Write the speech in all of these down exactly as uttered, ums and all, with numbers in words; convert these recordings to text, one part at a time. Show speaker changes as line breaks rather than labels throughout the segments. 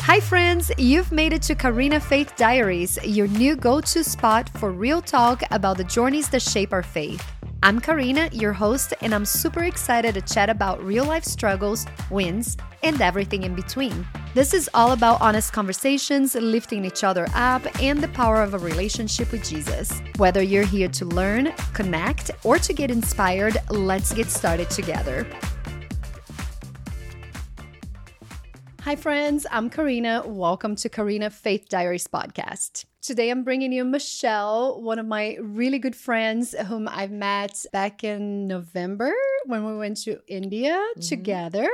Hi friends, you've made it to Karina Faith Diaries, your new go-to spot for real talk about the journeys that shape our faith. I'm Karina, your host, and I'm super excited to chat about real-life struggles, wins, and everything in between. This is all about honest conversations, lifting each other up, and the power of a relationship with Jesus. Whether you're here to learn, connect, or to get inspired, let's get started together. Hi friends, I'm Karina. Welcome to Karina Faith Diaries podcast. Today I'm bringing you Michelle, one of my really good friends whom I've met back in November when we went to India mm-hmm. together.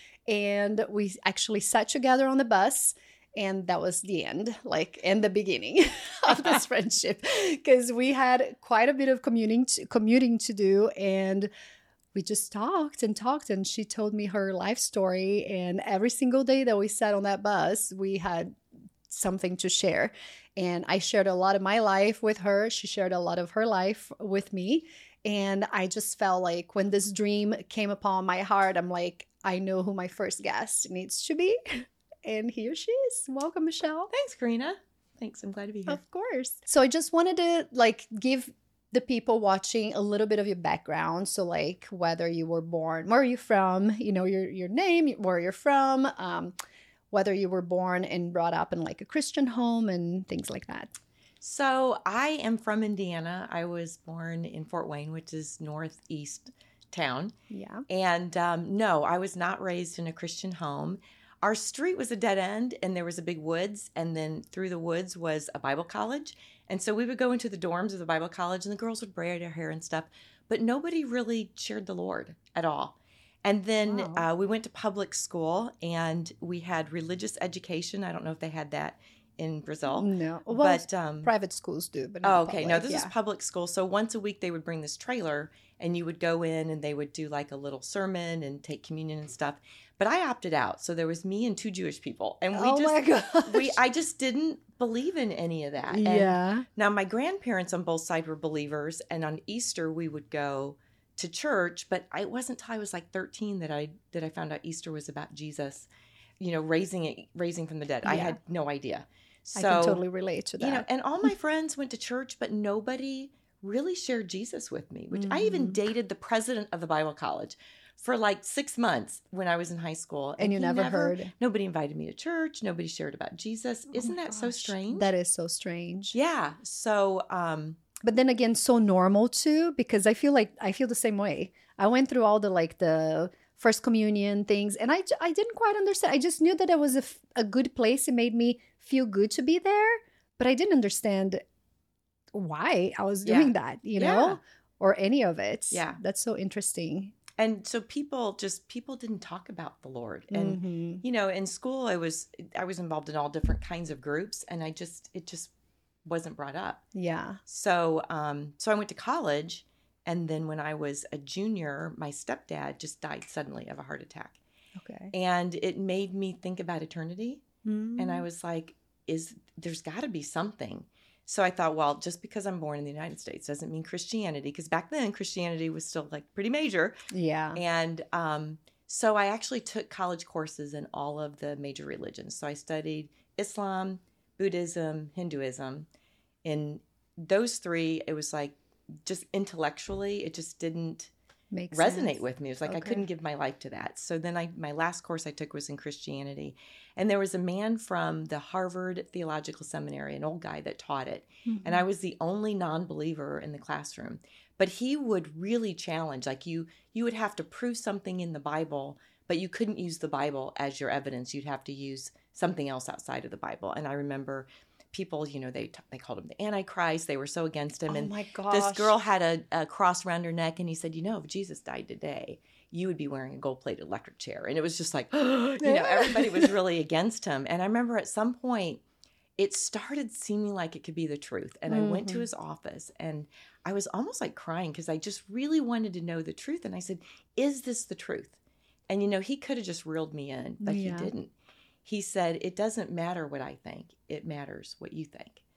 And we actually sat together on the bus. And that was the end, like, and the beginning of this friendship. Because we had quite a bit of commuting to, commuting to do. And we just talked and talked, and she told me her life story. And every single day that we sat on that bus, we had something to share. And I shared a lot of my life with her. She shared a lot of her life with me. And I just felt like when this dream came upon my heart, I'm like, I know who my first guest needs to be. And here she is. Welcome, Michelle.
Thanks, Karina. Thanks. I'm glad to be here.
Of course. So I just wanted to like give the people watching a little bit of your background. So like whether you were born, where are you from, you know, your your name, where you're from, um, whether you were born and brought up in like a Christian home and things like that.
So I am from Indiana. I was born in Fort Wayne, which is northeast town.
Yeah.
And um, no, I was not raised in a Christian home. Our street was a dead end and there was a big woods. And then through the woods was a Bible college. And so we would go into the dorms of the Bible college and the girls would braid their hair and stuff. But nobody really shared the Lord at all. And then
wow.
uh, we went to public school and we had religious education. I don't know if they had that in Brazil.
No. Well,
but um,
private schools do. But
oh, okay.
public.
No, this
yeah.
is public school. So once a week they would bring this trailer and you would go in and they would do like a little sermon and take communion and stuff. But I opted out. So there was me and two Jewish people. And we
oh
just
my gosh.
we I just didn't believe in any of that. And
yeah.
now my grandparents on both sides were believers, and on Easter we would go to church, but I, it wasn't until I was like thirteen that I that I found out Easter was about Jesus, you know, raising it raising from the dead. Yeah. I had no idea. So
I can totally relate to that.
You know, and all my friends went to church, but nobody really shared Jesus with me, which mm-hmm. I even dated the president of the Bible college for like six months when I was in high school.
And, and you never, never heard?
Nobody invited me to church. Nobody shared about Jesus.
Oh
Isn't that
gosh.
so strange?
That is so strange.
Yeah. So, um,
but then again, so normal too, because I feel like I feel the same way. I went through all the like the first communion things, and I, I didn't quite understand. I just knew that it was a, a good place. It made me feel good to be there, but I didn't understand why I was doing yeah. that, you know, yeah. or any of it.
Yeah.
That's so interesting.
And so people just, people didn't talk about the Lord. And, mm-hmm. you know, in school, I was, I was involved in all different kinds of groups, and I just, it just wasn't brought up.
Yeah.
So, um, so I went to college, and then when I was a junior, my stepdad just died suddenly of a heart attack.
Okay.
And it made me think about eternity.
Mm-hmm.
And I was like, is, there's gotta be something. So I thought, well, just because I'm born in the United States doesn't mean Christianity, because back then Christianity was still like pretty major.
Yeah.
And um, so I actually took college courses in all of the major religions. So I studied Islam, Buddhism, Hinduism. In those three, it was like just intellectually, it just didn't
Makes
resonate
sense.
with me. It was like
okay.
I couldn't give my life to that. So then I my last course I took was in Christianity. And there was a man from the Harvard Theological Seminary, an old guy that taught it. Mm-hmm. And I was the only non-believer in the classroom. But he would really challenge, like you you would have to prove something in the Bible, but you couldn't use the Bible as your evidence. You'd have to use something else outside of the Bible. And I remember people, you know, they they called him the Antichrist. They were so against him.
Oh
and
my gosh.
This girl had a, a cross around her neck, and he said, you know, if Jesus died today, you would be wearing a gold-plated electric chair. And it was just like, you know, everybody was really against him. And I remember at some point, it started seeming like it could be the truth. And mm-hmm. I went to his office, and I was almost like crying because I just really wanted to know the truth. And I said, is this the truth? And, you know, he could have just reeled me in, but yeah. he didn't. He said, it doesn't matter what I think. It matters what you think.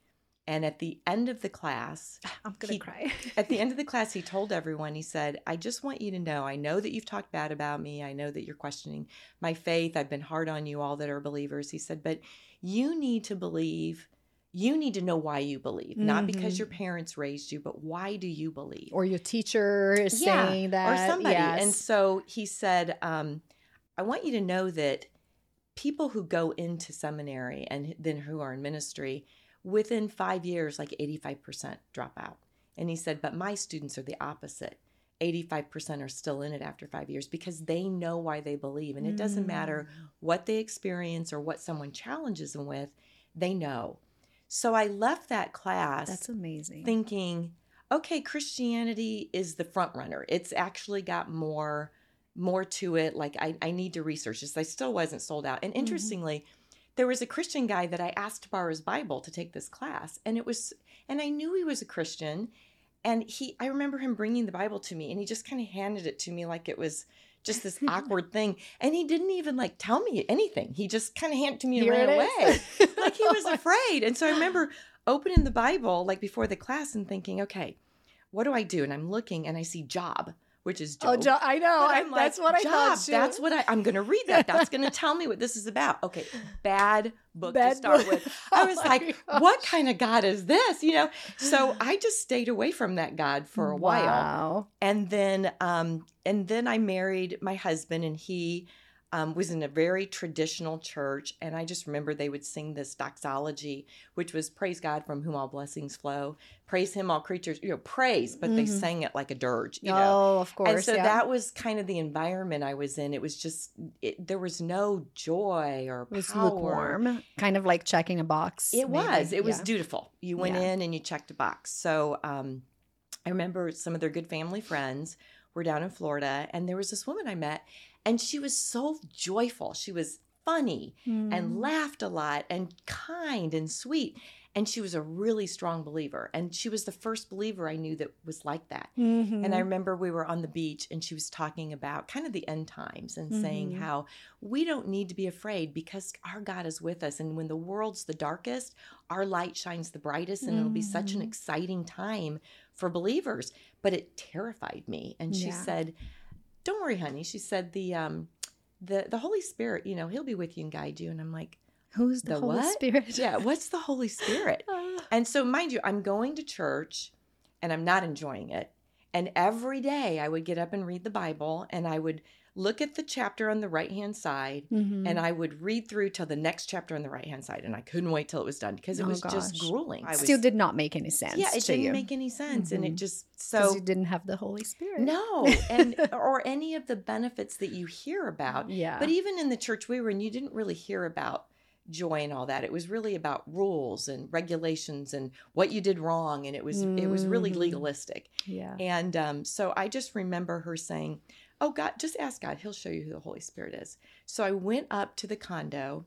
And at the end of the class,
I'm going to cry.
At the end of the class, he told everyone, he said, I just want you to know, I know that you've talked bad about me. I know that you're questioning my faith. I've been hard on you all that are believers. He said, but you need to believe, you need to know why you believe, mm-hmm. not because your parents raised you, but why do you believe?
Or your teacher is
yeah,
saying that.
Or somebody.
Yes.
And so he said, um, I want you to know that people who go into seminary and then who are in ministry, within five years, like eighty-five percent drop out. And he said, but my students are the opposite. eighty-five percent are still in it after five years because they know why they believe. And it doesn't
Mm.
matter what they experience or what someone challenges them with, they know. So I left that class
That's amazing.
thinking, okay, Christianity is the front runner. It's actually got more, more to it. Like I, I need to research this. I still wasn't sold out. And interestingly, mm-hmm. there was a Christian guy that I asked to borrow his Bible to take this class. And it was, and I knew he was a Christian. And he, I remember him bringing the Bible to me and he just kind of handed it to me like it was just this awkward thing. And he didn't even like tell me anything. He just kind of handed it to me and
Here
ran
it
away. Like he was afraid. And so I remember opening the Bible like before the class and thinking, okay, what do I do? And I'm looking and I see Job, which is Job.
Oh, jo- I know. I,
I'm
that's
like,
what I
Job,
thought too.
That's what I, I'm going to read that. That's going to tell me what this is about. Okay, bad book
Bad
to start
book.
with. I was
Oh
like,
my
what kind of God is this? You know? So I just stayed away from that God for a while.
Wow.
And then, um, and then I married my husband, and he um, was in a very traditional church. And I just remember they would sing this doxology, which was praise God from whom all blessings flow. Praise him, all creatures, you know, praise, but mm-hmm. they sang it like a dirge, you know.
Oh, of course.
And so
yeah.
that was kind of the environment I was in. It was just, it, there was no joy or power.
It was lukewarm, kind of like checking a box.
It
maybe.
was. It
yeah.
was dutiful. You went
Yeah.
in and you checked a box. So um, I remember some of their good family friends were down in Florida, and there was this woman I met, and she was so joyful. She was funny
Mm.
and laughed a lot and kind and sweet. And she was a really strong believer. And she was the first believer I knew that was like that.
Mm-hmm.
And I remember we were on the beach and she was talking about kind of the end times and mm-hmm. saying how we don't need to be afraid because our God is with us. And when the world's the darkest, our light shines the brightest, and mm-hmm. it'll be such an exciting time for believers. But it terrified me. And she
Yeah.
said, don't worry, honey. She said, the, um, the, the Holy Spirit, you know, he'll be with you and guide you. And I'm like,
who's the,
the
Holy
what?
Spirit?
Yeah, what's the Holy Spirit? And so, mind you, I'm going to church and I'm not enjoying it. And every day I would get up and read the Bible, and I would look at the chapter on the right-hand side,
mm-hmm.
and I would read through till the next chapter on the right-hand side. And I couldn't wait till it was done because it
oh,
was
gosh.
just grueling. I was,
Still did not make any sense.
Yeah, it
to
didn't
you.
make any sense.
Mm-hmm.
And it just,
Because
so.
you didn't have the Holy Spirit.
No, and or any of the benefits that you hear about.
Yeah.
But even in the church we were in, you didn't really hear about joy and all that. It was really about rules and regulations and what you did wrong, and it was mm. it was really legalistic.
Yeah.
And um, so I just remember her saying, "Oh God, just ask God; He'll show you who the Holy Spirit is." So I went up to the condo,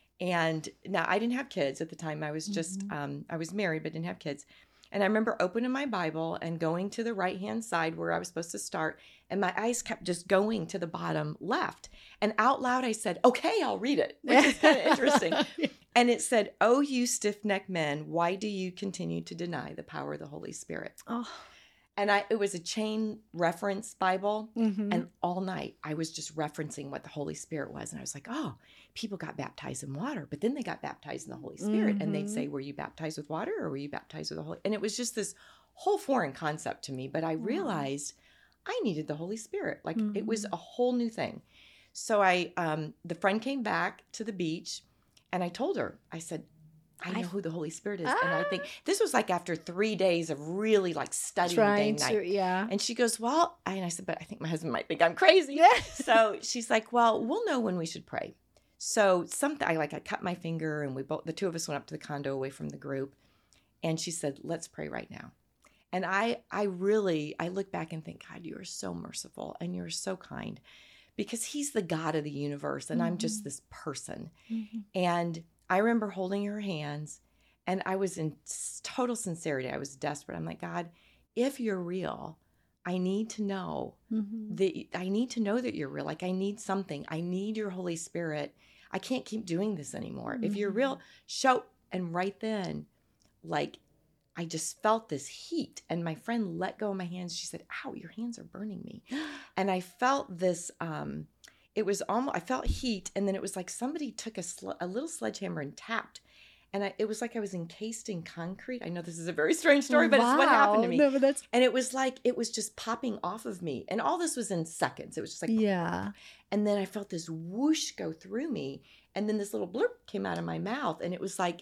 and now I didn't have kids at the time. I was just mm-hmm. um, I was married but didn't have kids. And I remember opening my Bible and going to the right-hand side where I was supposed to start, and my eyes kept just going to the bottom left. And out loud I said, okay, I'll read it, which is kind of interesting. And it said, "Oh, you stiff-necked men, why do you continue to deny the power of the Holy Spirit?"
Oh.
And I, it was a chain reference Bible.
Mm-hmm.
And all night I was just referencing what the Holy Spirit was. And I was like, oh, people got baptized in water, but then they got baptized in the Holy Spirit. Mm-hmm. And they'd say, were you baptized with water or were you baptized with the Holy? And it was just this whole foreign concept to me. But I realized mm-hmm. I needed the Holy Spirit. Like mm-hmm. it was a whole new thing. So I, um, the friend came back to the beach, and I told her, I said, I know who the Holy Spirit is. Ah. And I think this was like after three days of really like studying
Trying
day and
to,
night.
Yeah.
And she goes, well, and I said, but I think my husband might think I'm crazy. So she's like, well, we'll know when we should pray. So something, I like, I cut my finger, and we both, the two of us went up to the condo away from the group. And she said, let's pray right now. And I, I really, I look back and think, God, you are so merciful and you're so kind, because he's the God of the universe. And mm-hmm. I'm just this person. Mm-hmm. And I remember holding her hands, and I was in total sincerity. I was desperate. I'm like, God, if you're real, I need to know mm-hmm. that I need to know that you're real. Like I need something. I need your Holy Spirit. I can't keep doing this anymore. Mm-hmm. If you're real, show. And right then, like I just felt this heat, and my friend let go of my hands. She said, ow, your hands are burning me. And I felt this, um, it was almost, I felt heat. And then it was like somebody took a, sl- a little sledgehammer and tapped. And I, it was like I was encased in concrete. I know this is a very strange story, but
wow.
it's what happened to me.
No, but that's...
And it was like, it was just popping off of me. And all this was in seconds. It was just like,
yeah.
And then I felt this whoosh go through me. And then this little blurp came out of my mouth. And it was like,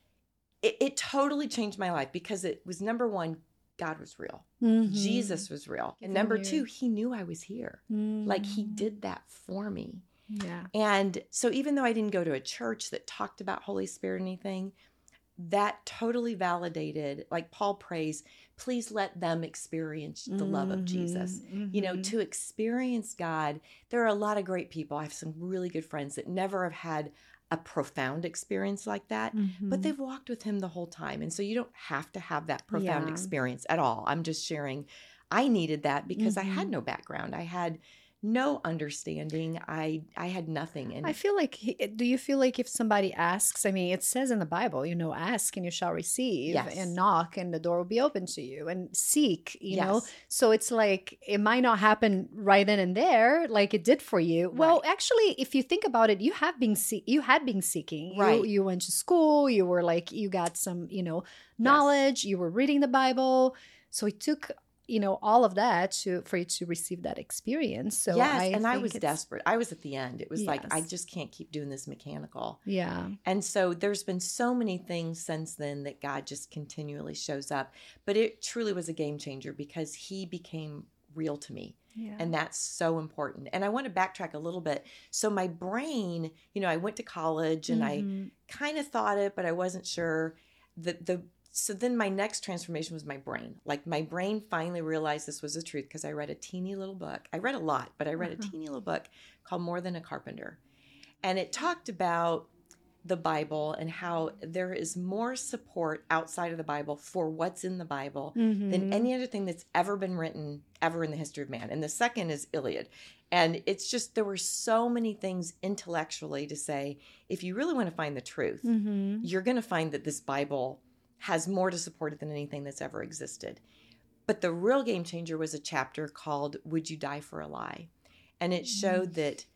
it, it totally changed my life because it was, number one, God was real.
Mm-hmm.
Jesus was real. And number two, he knew I was here. Mm-hmm. Like he did that for me.
Yeah.
And so even though I didn't go to a church that talked about Holy Spirit or anything, that totally validated, like Paul prays, please let them experience the mm-hmm. love of Jesus. Mm-hmm. You know, to experience God, there are a lot of great people. I have some really good friends that never have had a profound experience like that, mm-hmm. but they've walked with him the whole time. And so you don't have to have that profound yeah. experience at all. I'm just sharing. I needed that because mm-hmm. I had no background. I had no understanding. I I had nothing. And
I feel like, do you feel like if somebody asks, I mean, it says in the Bible, you know, ask and you shall receive,
yes.
and knock and the door will be open to you, and seek, you
yes.
know? So it's like, it might not happen right then and there like it did for you. Right. Well, actually, if you think about it, you have been, see- you had been seeking.
Right.
You, you went to school, you were like, you got some, you know, knowledge, yes. you were reading the Bible. So it took, you know, all of that to for you to receive that experience. So
yes,
I
and I was
it's...
desperate. I was at the end. It was
yes.
like, I just can't keep doing this mechanical.
Yeah.
And so there's been so many things since then that God just continually shows up. But it truly was a game changer because he became real to me.
Yeah.
And that's so important. And I want to backtrack a little bit. So my brain, you know, I went to college and mm-hmm. I kind of thought it, but I wasn't sure. The the So then my next transformation was my brain. Like my brain finally realized this was the truth because I read a teeny little book. I read a lot, but I read uh-huh. a teeny little book called More Than a Carpenter. And it talked about the Bible and how there is more support outside of the Bible for what's in the Bible mm-hmm. than any other thing that's ever been written ever in the history of man. And the second is Iliad. And it's just, there were so many things intellectually to say, if you really want to find the truth, mm-hmm. you're going to find that this Bible has more to support it than anything that's ever existed. But the real game changer was a chapter called Would You Die for a Lie? And it showed that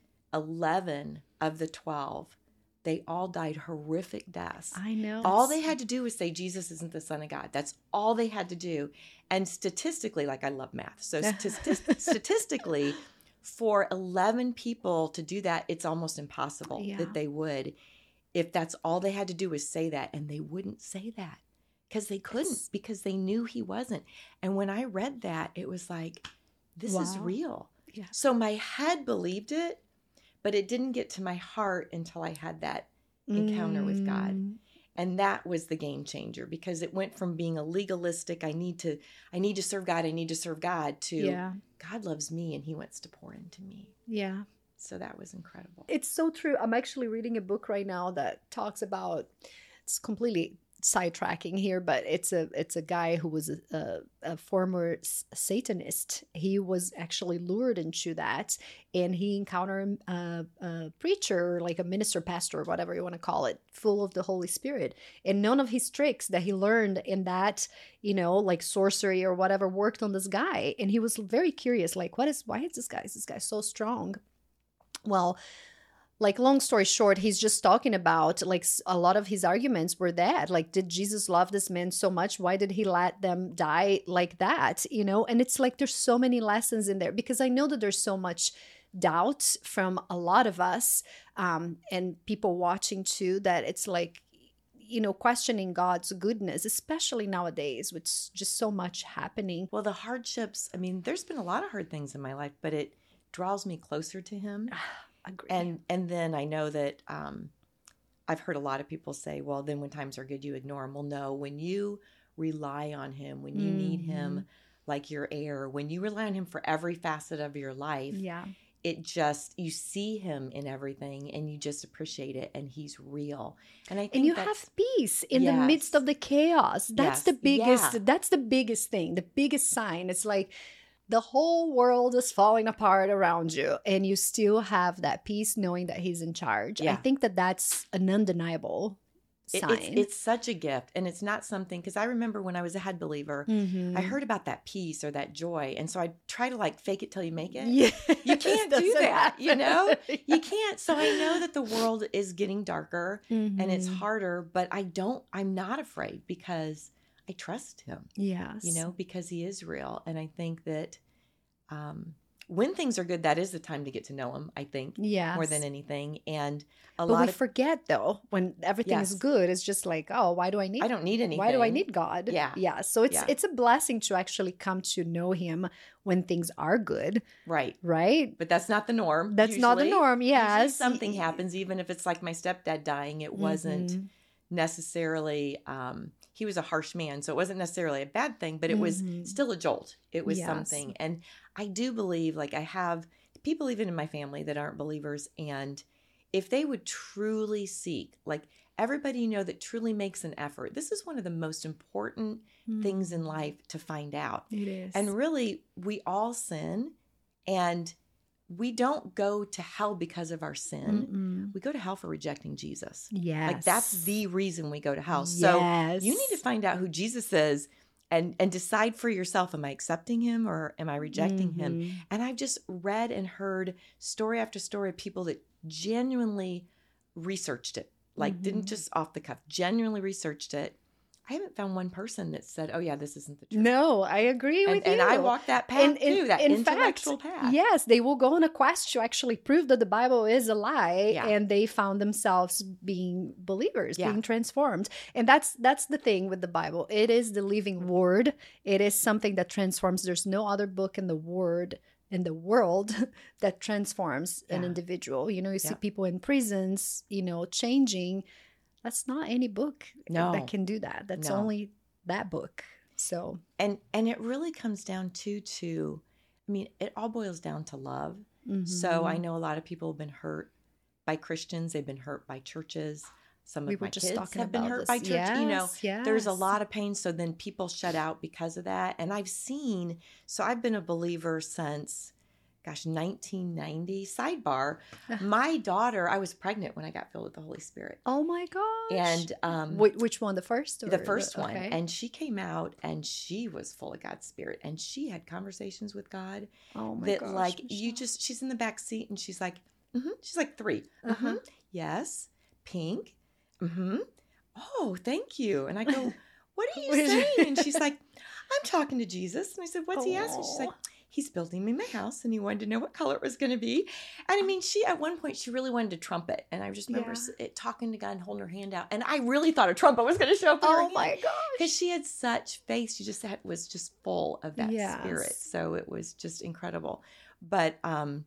eleven of the twelve, they all died horrific deaths.
I know.
All they had to do was say Jesus isn't the Son of God. That's all they had to do. And statistically, like I love math. So statist- statistically, for eleven people to do that, it's almost impossible yeah. that they would. If that's all they had to do was say that, and they wouldn't say that. Because they couldn't, it's... because they knew he wasn't. And when I read that, it was like, this wow. is real.
Yeah.
So my head believed it, but it didn't get to my heart until I had that encounter mm. with God. And that was the game changer because it went from being a legalistic, I need to, I need to serve God, I need to serve God, to
yeah.
God loves me and he wants to pour into me.
Yeah.
So that was incredible.
It's so true. I'm actually reading a book right now that talks about, it's completely sidetracking here, but it's a it's a guy who was a, a, a former Satanist. He was actually lured into that, and he encountered a, a preacher, like a minister, pastor, or whatever you want to call it, full of the Holy Spirit, and none of his tricks that he learned in that, you know, like sorcery or whatever, worked on this guy. And he was very curious, like, what is why is this guy is this guy so strong? Well, like, long story short, he's just talking about, like, a lot of his arguments were that, like, did Jesus love this man so much? Why did he let them die like that? You know, and it's like, there's so many lessons in there, because I know that there's so much doubt from a lot of us um, and people watching too, that it's like, you know, questioning God's goodness, especially nowadays with just so much happening.
Well, the hardships, I mean, there's been a lot of hard things in my life, but it draws me closer to him.
Agree.
And and then I know that um, I've heard a lot of people say, well, then when times are good, you ignore him. Well, no, when you rely on him, when you mm-hmm. need him like your air, when you rely on him for every facet of your life,
yeah,
it just, you see him in everything and you just appreciate it, and he's real. And I think
and you
that's,
have peace in
yes.
the midst of the chaos. That's
yes.
the biggest,
yeah.
that's the biggest thing, the biggest sign. It's like, the whole world is falling apart around you, and you still have that peace knowing that he's in charge.
Yeah.
I think that that's an undeniable
It-
sign.
It's, it's such a gift. And it's not something, because I remember when I was a head believer,
Mhm.
I heard about that peace or that joy. And so I try to like fake it till you make it.
Yes,
You can't do
doesn't
that, you
happen.
know?
Yeah.
You can't. So I know that the world is getting darker and it's
Mhm.
harder, but I don't, I'm not afraid because I trust him,
Yes.
you know, because he is real. And I think that um, when things are good, that is the time to get to know him, I think,
Yes.
more than anything. And a
But
lot
we
of,
forget though, when everything is
Yes.
good, it's just like, oh, why do I need
I don't need anything.
why do I need God?
Yeah.
Yeah. So it's
Yeah.
it's a blessing to actually come to know him when things are good,
Right.
right?
But that's not the norm.
That's not the
usually.
norm.
Usually
Yes.
something happens, even if it's like my stepdad dying, it wasn't
Mhm.
necessarily, um, he was a harsh man. So it wasn't necessarily a bad thing, but it was
Mhm.
still a jolt. It was
Yes.
something. And I do believe, like, I have people even in my family that aren't believers. And if they would truly seek, like, everybody you know that truly makes an effort, this is one of the most important things in life to find out.
It is.
And really, we all sin, and we don't go to hell because of our sin.
Mm-mm.
We go to hell for rejecting Jesus.
Yes.
Like, that's the reason we go to hell. So
Yes.
you need to find out who Jesus is and and decide for yourself, am I accepting him or am I rejecting him?
Mhm.
And I've just read and heard story after story of people that genuinely researched it. Like, didn't
Mhm.
just off the cuff, genuinely researched it. I haven't found one person that said, oh yeah, this isn't the truth.
No, I agree
and,
with you.
and I walk that path
And- and-
too, that
in
intellectual
fact,
path.
Yes, they will go on a quest to actually prove that the Bible is a lie,
Yeah.
and they found themselves being believers,
Yeah.
being transformed. And that's that's the thing with the Bible. It is the living word. It is something that transforms. There's no other book in the word in the world that transforms an
Yeah.
individual. You know, you see
Yeah.
people in prisons, you know, changing. That's not any book
No.
that can do that. That's
No.
only that book. So,
And and it really comes down to to I mean, it all boils down to love. So I
mhm.
know a lot of people have been hurt by Christians. They've been hurt by churches. Some
We
of
were
my
just
kids
talking
have been
about
hurt
this.
by church. You know,
Yes,
there's a
yes.
lot of pain. So then people shut out because of that. And I've seen, so I've been a believer since, gosh, nineteen ninety. Sidebar, my daughter, I was pregnant when I got filled with the Holy Spirit.
Oh my gosh.
And um,
Wh- which one? The first? Or
the first one.
okay.
And she came out and she was full of God's Spirit. And she had conversations with God
oh my
that,
gosh,
like, you
Michelle.
just, she's in the back seat and she's like, mm-hmm. She's like three.
Uh-huh.
Mm-hmm. Yes. Pink. Mm-hmm. Oh, thank you. And I go, what are you
What is
saying?
it?
And she's like, I'm talking to Jesus. And I said, what's he asking? She's like,
Aw.
he's building me my house and he wanted to know what color it was going to be. And I mean, she, at one point, she really wanted to trumpet. And I just remember
Yeah.
it, talking to God and holding her hand out. And I really thought a trumpet was going to show up in her
Oh
hand.
my gosh.
Because she had such faith. She just had, was just full of that
Yes.
spirit. So it was just incredible. But um,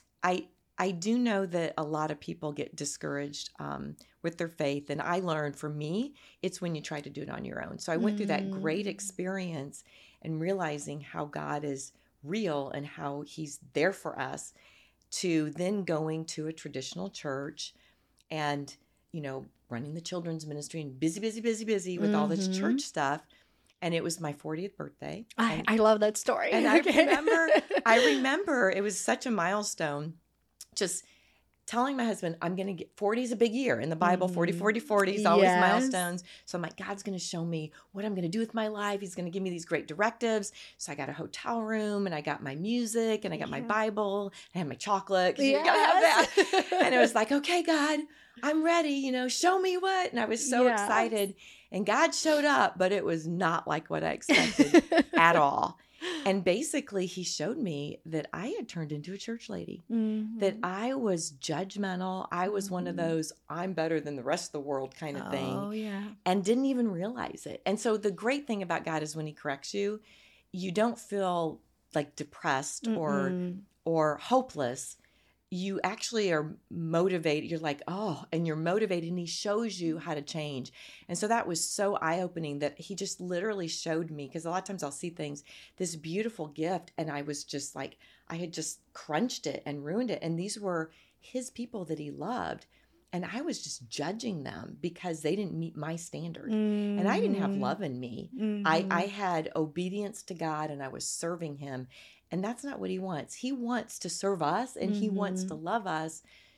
I I do know that a lot of people get discouraged um, with their faith. And I learned, for me, it's when you try to do it on your own. So I went through that great
Mm.
experience and realizing how God is real and how he's there for us, to then going to a traditional church and, you know, running the children's ministry and busy, busy, busy, busy with all this
Mhm.
church stuff. And it was my fortieth birthday.
I,
And,
I love that story.
and I
Okay.
remember, I remember it was such a milestone, just telling my husband, I'm going to get, forty is a big year in the Bible,
Mhm.
forty, forty, forty is always
Yes.
milestones. So I'm like, God's going to show me what I'm going to do with my life. He's going to give me these great directives. So I got a hotel room and I got my music and I got my
Yeah.
Bible. I had my chocolate, 'cause you got to have that.
Yes.
And it was like, okay, God, I'm ready, you know, show me what. And I was so
Yes.
excited. And God showed up, but it was not like what I expected at all. And basically, he showed me that I had turned into a church lady,
Mhm.
that I was judgmental. I was one of
Mhm.
those, I'm better than the rest of the world kind of
Oh,
thing,
yeah.
and didn't even realize it. And so the great thing about God is when he corrects you, you don't feel like depressed or
Mm-mm.
or hopeless. You actually are motivated. You're like, oh, and you're motivated, and he shows you how to change. And so that was so eye-opening that he just literally showed me, because a lot of times I'll see things, this beautiful gift, and I was just like, I had just crunched it and ruined it. And these were his people that he loved. And I was just judging them because they didn't meet my standard. And I didn't have
Mhm.
love in me.
Mhm.
I, I had obedience to God, and I was serving him. And that's not what he wants. He wants to serve us, and he wants
Mhm.
to love us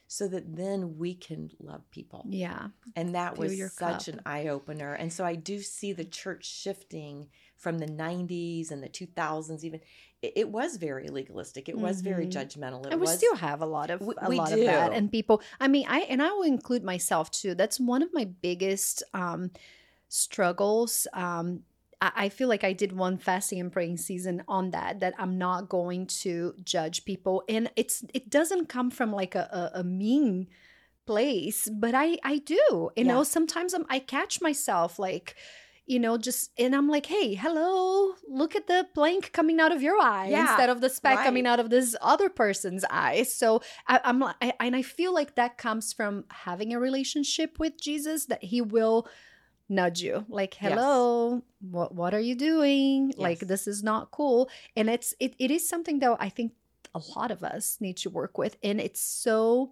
so that then we can love people.
Yeah.
And that
Fill
was
your
such
cup.
an eye-opener. And so I do see the church shifting from the nineties and the two thousands even. It, it was very legalistic. It was very
Mhm.
judgmental. It
And we
was,
still have a lot of
We-
a
we
lot
do.
of that, and people. I mean, I and I will include myself too. That's one of my biggest um, struggles. Um, I, I feel like I did one fasting and praying season on that. That I'm not going to judge people, and it's it doesn't come from like a a, a mean place, but I I do. You
Yeah.
know, sometimes I'm, I catch myself like, you know, just, and I'm like, hey, hello, look at the blank coming out of your eye
Yeah,
instead of the speck
right.
coming out of this other person's eye. So I, I'm like, I, and I feel like that comes from having a relationship with Jesus, that he will nudge you like,
Yes.
hello, what what are you doing? Like,
Yes.
this is not cool. And it's it, it is something that I think a lot of us need to work with, and it's so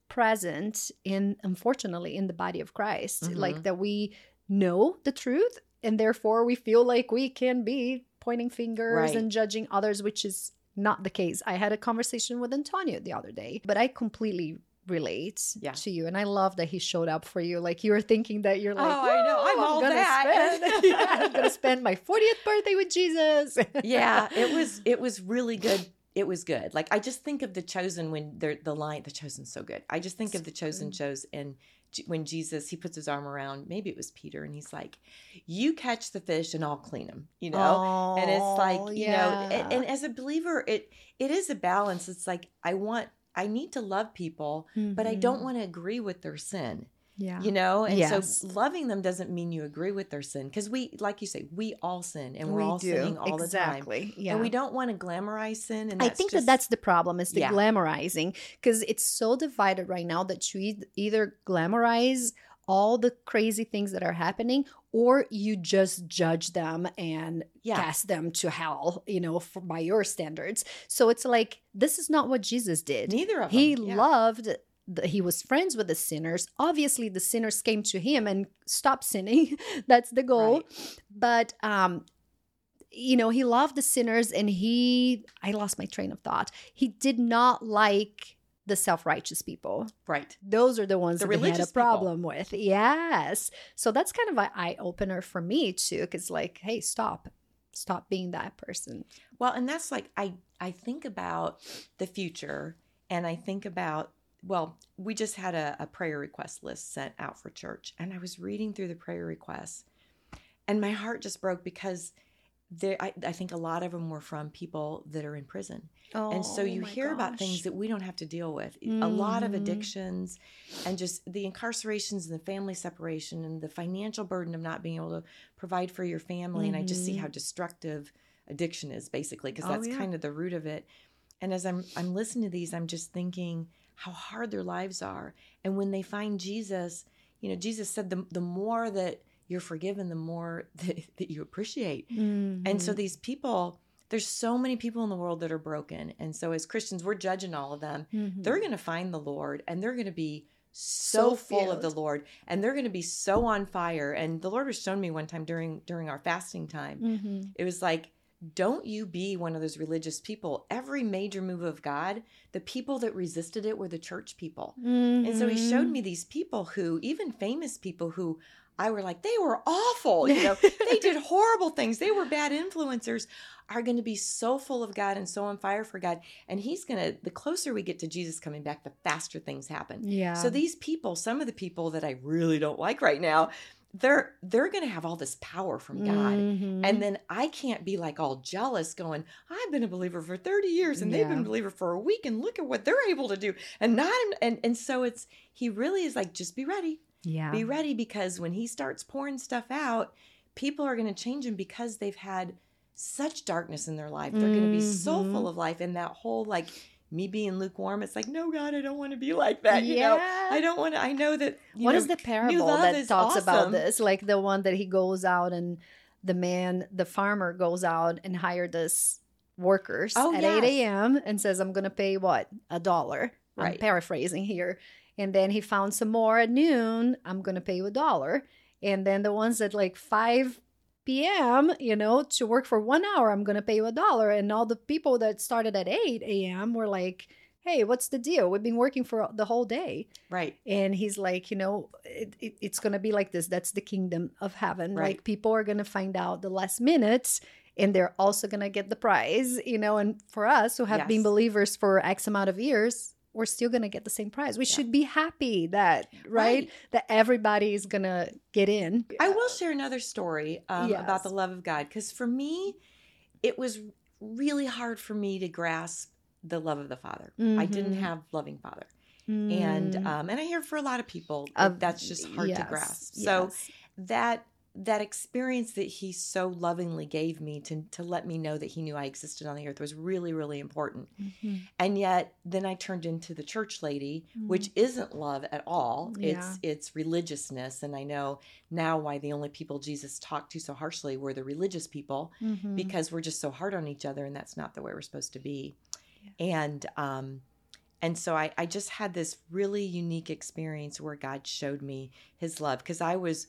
present in, unfortunately, in the body of Christ,
Mhm.
like that we know the truth, and therefore we feel like we can be pointing fingers
Right.
and judging others, which is not the case. I had a conversation with Antonio the other day, but I completely relate
Yeah.
to you, and I love that he showed up for you. Like, you were thinking that you're like,
Oh, I know. I'm
"Whoa,
all
gonna
that."
spend, yeah, I'm gonna spend my fortieth birthday with Jesus.
Yeah, it was it was really good. It was good. Like, I just think of The Chosen when they're the line. The Chosen's so good. I just think of The Chosen shows, and J- when Jesus, he puts his arm around, maybe it was Peter, and he's like, "You catch the fish, and I'll clean them." You know. And it's like,
Oh,
you know,
yeah.
and, and as a believer, it it is a balance. It's like, I want, I need to love people, but I don't
Mhm.
want to agree with their sin,
Yeah.
you know? And
Yes.
so loving them doesn't mean you agree with their sin, because we, like you say, we all sin, and we're
we
all
do.
sinning all the time.
Exactly. Yeah.
And we don't want to glamorize sin. And
I
that's
think
just,
that that's the problem, is the
Yeah.
glamorizing, because it's so divided right now that you e- either glamorize all the crazy things that are happening, or you just judge them and
Yeah.
cast them to hell, you know, for, by your standards. So it's like, this is not what Jesus did.
neither of
He
them. Yeah.
loved, the, he was friends with the sinners. Obviously, the sinners came to him and stopped sinning. That's the goal.
Right.
But, um, you know, he loved the sinners, and he, I lost my train of thought. He did not like the self-righteous people.
Right.
Those are the ones
The
that he had a
religious people.
problem with. Yes. So that's kind of an eye-opener for me too, because like, hey, stop. Stop being that person.
Well, and that's like, I, I think about the future, and I think about, well, we just had a, a prayer request list sent out for church, and I was reading through the prayer requests, and my heart just broke, because there, I, I think a lot of them were from people that are in prison.
Oh,
And so you
my
hear about things
gosh.
that we don't have to deal with. A lot of
Mhm.
addictions, and just the incarcerations and the family separation and the financial burden of not being able to provide for your family. And I just see
Mhm.
how destructive addiction is, basically, because
Oh,
that's
yeah.
kind of the root of it. And as I'm I'm listening to these, I'm just thinking how hard their lives are. And when they find Jesus, you know, Jesus said the the more that you're forgiven, the more that, that you appreciate. And so
Mhm.
these people, there's so many people in the world that are broken. And so as Christians, we're judging all of them.
Mhm.
They're going to find the Lord, and they're going to be so,
So
full of the
filled.
Lord, and they're going to be so on fire. And the Lord was showing me one time during during our fasting time.
Mhm.
It was like, don't you be one of those religious people. Every major move of God, the people that resisted it were the church people. And so he showed
Mhm.
me these people who, even famous people who I were like, they were awful. You know, they did horrible things. They were bad influencers, are going to be so full of God and so on fire for God. And he's going to, the closer we get to Jesus coming back, the faster things happen.
Yeah.
So these people, some of the people that I really don't like right now, they're they're going to have all this power from God.
Mhm.
And then I can't be like all jealous going, I've been a believer for thirty years and they've been
Yeah.
a believer for a week, and look at what they're able to do. And not, and, and so it's, he really is like, just be ready.
yeah.
Be ready, because when he starts pouring stuff out, people are going to change him, because they've had such darkness in their life. They're going to be so
Mhm.
full of life. And that whole, like, me being lukewarm, it's like, no, God, I don't want to be like that. You know,
Yeah.
I don't want to, I know that. You
What
know,
is the
new
parable
love
that
is
talks about
awesome.
this? Like the one that he goes out, and the man, the farmer goes out and hired this workers
Oh,
at
yes.
eight a.m. and says, I'm going to pay what? A dollar. I'm
Right.
paraphrasing here. And then he found some more at noon. I'm going to pay you a dollar. And then the ones at like five p.m., you know, to work for one hour, I'm going to pay you a dollar. And all the people that started at eight a.m. were like, hey, what's the deal? We've been working for the whole day.
Right.
And he's like, you know, it, it, it's going to be like this. That's the kingdom of heaven.
Right.
Like people are going to find out the last minutes and they're also going to get the prize, you know. And for us who have
Yes.
been believers for X amount of years, we're still going to get the same prize. We
Yeah.
should be happy that, right,
Right.
that everybody is going to get in.
I will share another story um,
Yes.
about the love of God, because for me, it was really hard for me to grasp the love of the Father. I didn't
Mhm.
have loving Father.
Mm.
And um, and I hear for a lot of people
Uh,
that's just hard to
yes,
grasp. So
yes.
that that experience that he so lovingly gave me to to let me know that he knew I existed on the earth was really, really important.
Mhm.
And yet then I turned into the church lady, which isn't love at all.
Yeah.
It's it's religiousness. And I know now why the only people Jesus talked to so harshly were the religious people,
Mhm.
because we're just so hard on each other, and that's not the way we're supposed to be. And um and so I, I just had this really unique experience where God showed me his love, because I was,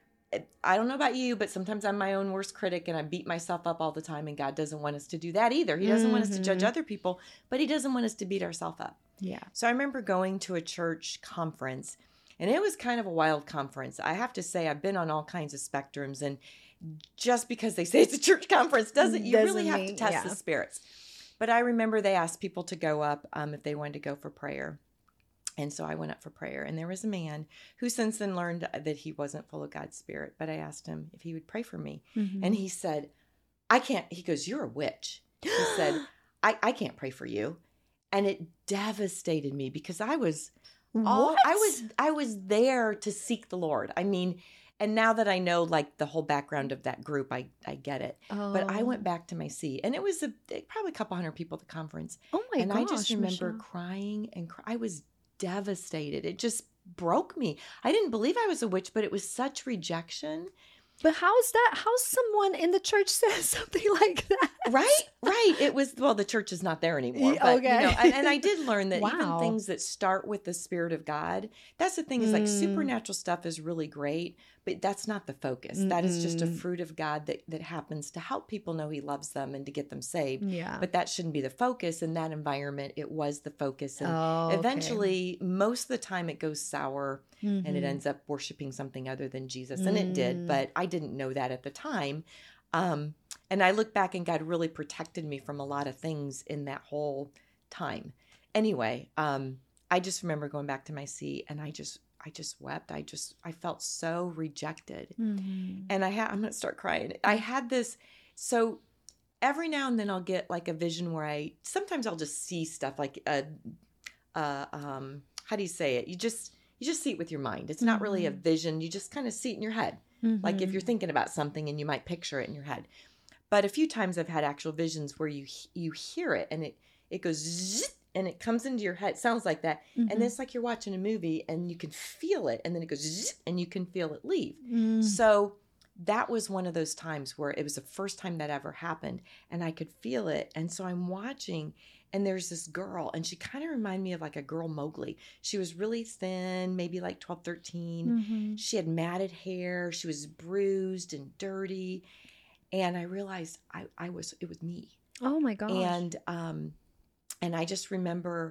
I don't know about you, but sometimes I'm my own worst critic and I beat myself up all the time, and God doesn't want us to do that either. He doesn't want us to judge
Mhm.
other people, but he doesn't want us to beat ourselves up.
Yeah.
So I remember going to a church conference, and it was kind of a wild conference. I have to say, I've been on all kinds of spectrums, and just because they say it's a church conference doesn't, you
Doesn't
really have to
mean-
test
yeah.
the spirits. But I remember they asked people to go up um, if they wanted to go for prayer. And so I went up for prayer, and there was a man who since then learned that he wasn't full of God's Spirit. But I asked him if he would pray for me.
Mhm.
And he said, I can't. He goes, you're a witch. He said, I, I can't pray for you. And it devastated me, because I was all,
What?
I was I was there to seek the Lord. I mean, and now that I know like the whole background of that group, I, I get it. But I went
Oh.
back to my seat, and it was a, probably a couple hundred people at the conference.
Oh my
and
gosh,
I just remember
Michelle.
crying and cry- I was devastated. It just broke me. I didn't believe I was a witch, but it was such rejection.
But how's that? How's someone in the church says something like that?
Right, right. It was, well, the church is not there anymore.
Yeah,
But,
okay.
you know, and, and I did learn that even
Wow.
things that start with the Spirit of God, that's the thing, is like
Mm.
supernatural stuff is really great, but that's not the focus. That is just a
Mm-mm.
fruit of God that, that happens to help people know he loves them and to get them saved.
Yeah.
But that shouldn't be the focus. In that environment, it was the focus. And
Oh, okay.
eventually, most of the time, it goes sour and it
Mhm.
ends up worshiping something other than Jesus. And it did,
Mm.
but I didn't know that at the time. Um, and I look back, and God really protected me from a lot of things in that whole time. Anyway, um, I just remember going back to my seat, and I just, I just wept. I just, I felt so rejected.
Mhm.
And I had, I'm going to start crying. I had this, so every now and then I'll get like a vision where I, sometimes I'll just see stuff like, a, uh, um, how do you say it? You just, you just see it with your mind. It's not really a
Mhm.
vision. You just kind of see it in your head. Like if
Mhm.
you're thinking about something and you might picture it in your head. But a few times I've had actual visions where you you hear it, and it it goes zzz, and it comes into your head. It sounds like that. And then
Mhm.
it's like you're watching a movie and you can feel it, and then it goes zzz, and you can feel it leave.
Mm.
So that was one of those times where it was the first time that ever happened, and I could feel it. And so I'm watching, and there's this girl, and she kind of reminded me of like a girl Mowgli. She was really thin, maybe like twelve, thirteen.
Mhm.
She had matted hair. She was bruised and dirty. And I realized I, I was, it was me.
Oh my gosh.
And, um, and I just remember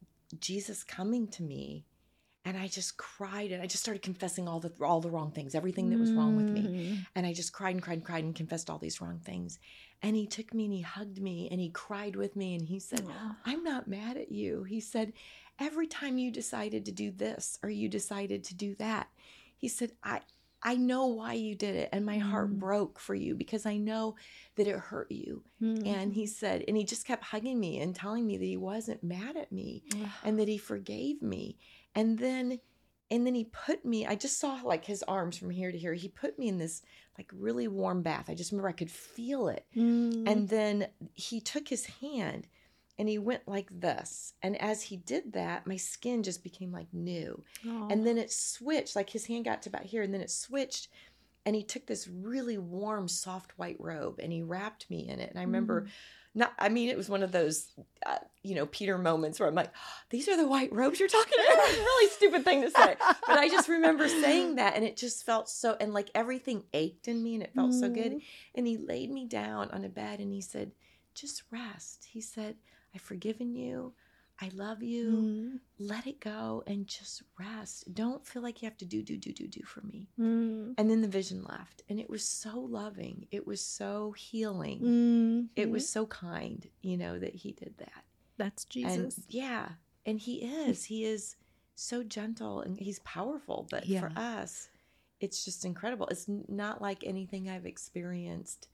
Jesus coming to me, and I just cried, and I just started confessing all the, all the wrong things, everything that was wrong with me.
Mhm.
And I just cried and cried and cried and confessed all these wrong things. And he took me and he hugged me and he cried with me, and he said,
Aw.
I'm not mad at you. He said, every time you decided to do this or you decided to do that, he said, I, I know why you did it. And my heart
Mm.
broke for you, because I know that it hurt you. And he said, and he just kept hugging me and telling me that he wasn't mad at me
Mhm.
and that he forgave me. And then, and then he put me, I just saw like his arms from here to here. He put me in this like really warm bath. I just remember I could feel it.
Mm.
And then he took his hand and he went like this. And as he did that, my skin just became like new.
Aw.
And then it switched, like his hand got to about here, and then it switched. And he took this really warm, soft white robe and he wrapped me in it. And I remember,
Mm.
not, I mean, it was one of those, uh, you know, Peter moments where I'm like, these are the white robes you're talking about. It's a really stupid thing to say. But I just remember saying that, and it just felt so, and like everything ached in me, and it felt so good.
Mm.
And he laid me down on a bed and he said, just rest. He said, I've forgiven you. I love you. Mm. Let it go and just rest. Don't feel like you have to do, do, do, do, do for me. Mm. And then the vision left. And it was so loving. It was so healing. Mm-hmm. It was so kind, you know, that he did that.
That's Jesus.
And yeah. And he is. He is so gentle and he's powerful. But yeah. for us, it's just incredible. It's not like anything I've experienced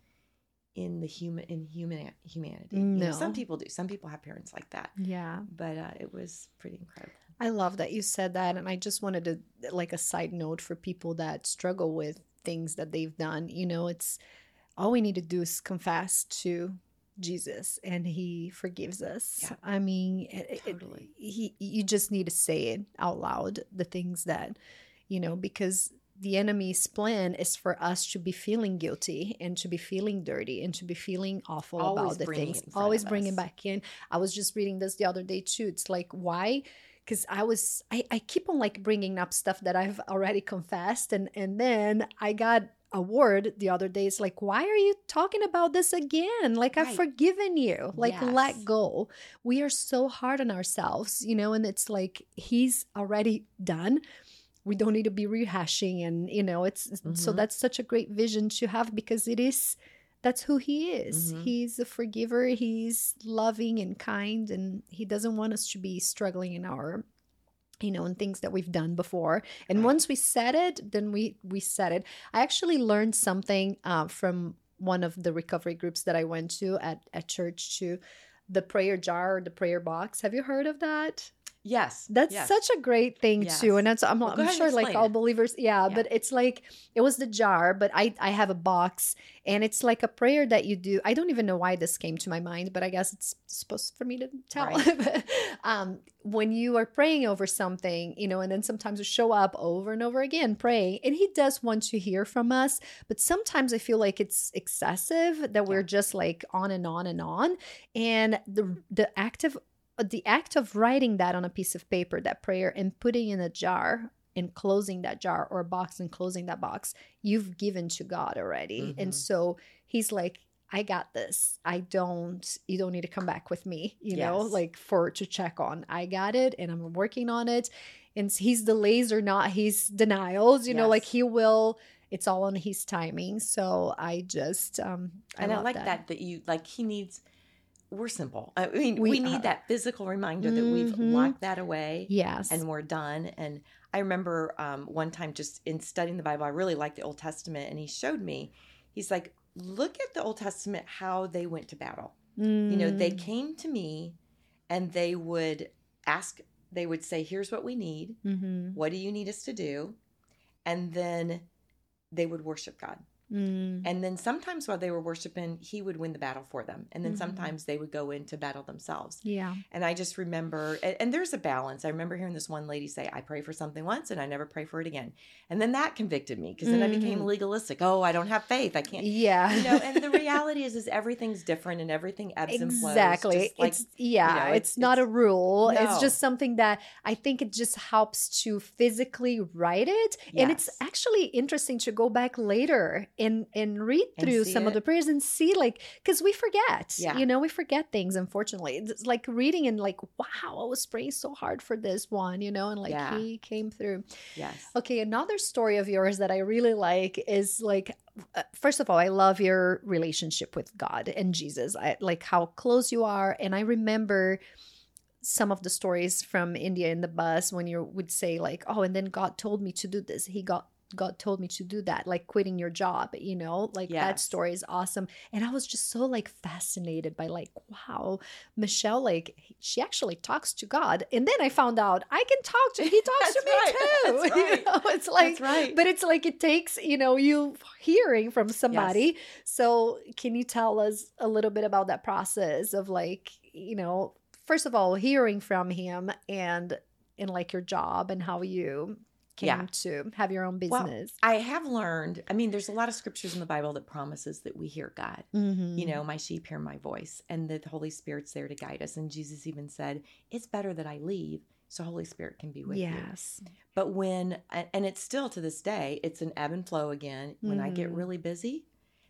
in the human in human humanity. No. You know, some people do. Some people have parents like that.
Yeah.
But uh, it was pretty incredible.
I love that you said that. And I just wanted to, like a side note for people that struggle with things that they've done. You know, it's all we need to do is confess to Jesus and he forgives us.
Yeah.
I mean,
totally.
it, he, you just need to say it out loud, the things that, you know, because the enemy's plan is for us to be feeling guilty and to be feeling dirty and to be feeling awful
always
about the things. Always bringing back in. I was just reading this the other day too. It's like, why? Because I was, I, I keep on like bringing up stuff that I've already confessed. And, and then I got a word the other day. It's like, why are you talking about this again? Like, right. I've forgiven you. Like, yes. Let go. We are so hard on ourselves, you know, and it's like, he's already done. We don't need to be rehashing. And, you know, it's mm-hmm. so that's such a great vision to have because it is, that's who he is. Mm-hmm. He's a forgiver. He's loving and kind. And he doesn't want us to be struggling in our, you know, in things that we've done before. And right. once we said it, then we, we said it. I actually learned something uh, from one of the recovery groups that I went to at, at church to the prayer jar or the prayer box. Have you heard of that?
Yes.
That's
yes.
such a great thing yes. too. And that's, I'm, well, I'm sure like all believers. Yeah, yeah. But it's like, it was the jar, but I, I have a box and it's like a prayer that you do. I don't even know why this came to my mind, but I guess it's supposed for me to tell. Right. um, when you are praying over something, you know, and then sometimes we show up over and over again praying and he does want to hear from us. But sometimes I feel like it's excessive that we're yeah. just like on and on and on. And the, the active the act of writing that on a piece of paper, that prayer, and putting in a jar and closing that jar or a box and closing that box, you've given to God already. Mm-hmm. And so he's like, I got this. I don't, you don't need to come back with me, you yes. know, like for, to check on. I got it and I'm working on it. And he's delays or not, he's denials, you yes. know, like he will, it's all on his timing. So I just, um, I
and I like
that.
that, that you, like he needs, we're simple. I mean, we, we need are. that physical reminder that mm-hmm. we've locked that away.
Yes.
And we're done. And I remember um, one time just in studying the Bible, I really liked the Old Testament. And he showed me, he's like, look at the Old Testament, how they went to battle. Mm. You know, they came to me and they would ask, they would say, here's what we need. Mm-hmm. What do you need us to do? And then they would worship God. Mm. And then sometimes while they were worshiping, he would win the battle for them. And then mm-hmm. sometimes they would go into battle themselves.
Yeah.
And I just remember, and, and there's a balance. I remember hearing this one lady say, I pray for something once and I never pray for it again. And then that convicted me because then mm-hmm. I became legalistic. Oh, I don't have faith. I can't.
Yeah.
You know, and the reality is, is everything's different and everything ebbs
exactly.
and flows.
Exactly.
Like,
it's, yeah.
you know,
it's, it's not
it's,
a rule.
No.
It's just something that I think it just helps to physically write it. Yes. And it's actually interesting to go back later and, and read through some it. of the prayers and see, like, because we forget, yeah. you know, we forget things, unfortunately. It's like reading and like, wow, I was praying so hard for this one, you know, and like yeah. he came through.
Yes.
Okay, another story of yours that I really like is like, uh, first of all, I love your relationship with God and Jesus. I like how close you are. And I remember some of the stories from India in the bus when you would say like, oh, and then God told me to do this. He got God told me to do that, like quitting your job, you know, like yes. that story is awesome. And I was just so like fascinated by like, wow, Michelle, like she actually talks to God. And then I found out I can talk to, he talks to me
right.
too.
That's right.
You know, it's like,
That's right.
But it's like, it takes, you know, you hearing from somebody. Yes. So can you tell us a little bit about that process of like, you know, first of all, hearing from him and in like your job and how you came yeah. to have your own business?
Well, I have learned, I mean, there's a lot of scriptures in the Bible that promises that we hear God. Mm-hmm. You know, my sheep hear my voice and that the Holy Spirit's there to guide us. And Jesus even said, it's better that I leave so Holy Spirit can be with
yes.
you. Yes. But when, and it's still to this day, it's an ebb and flow again. When mm-hmm. I get really busy,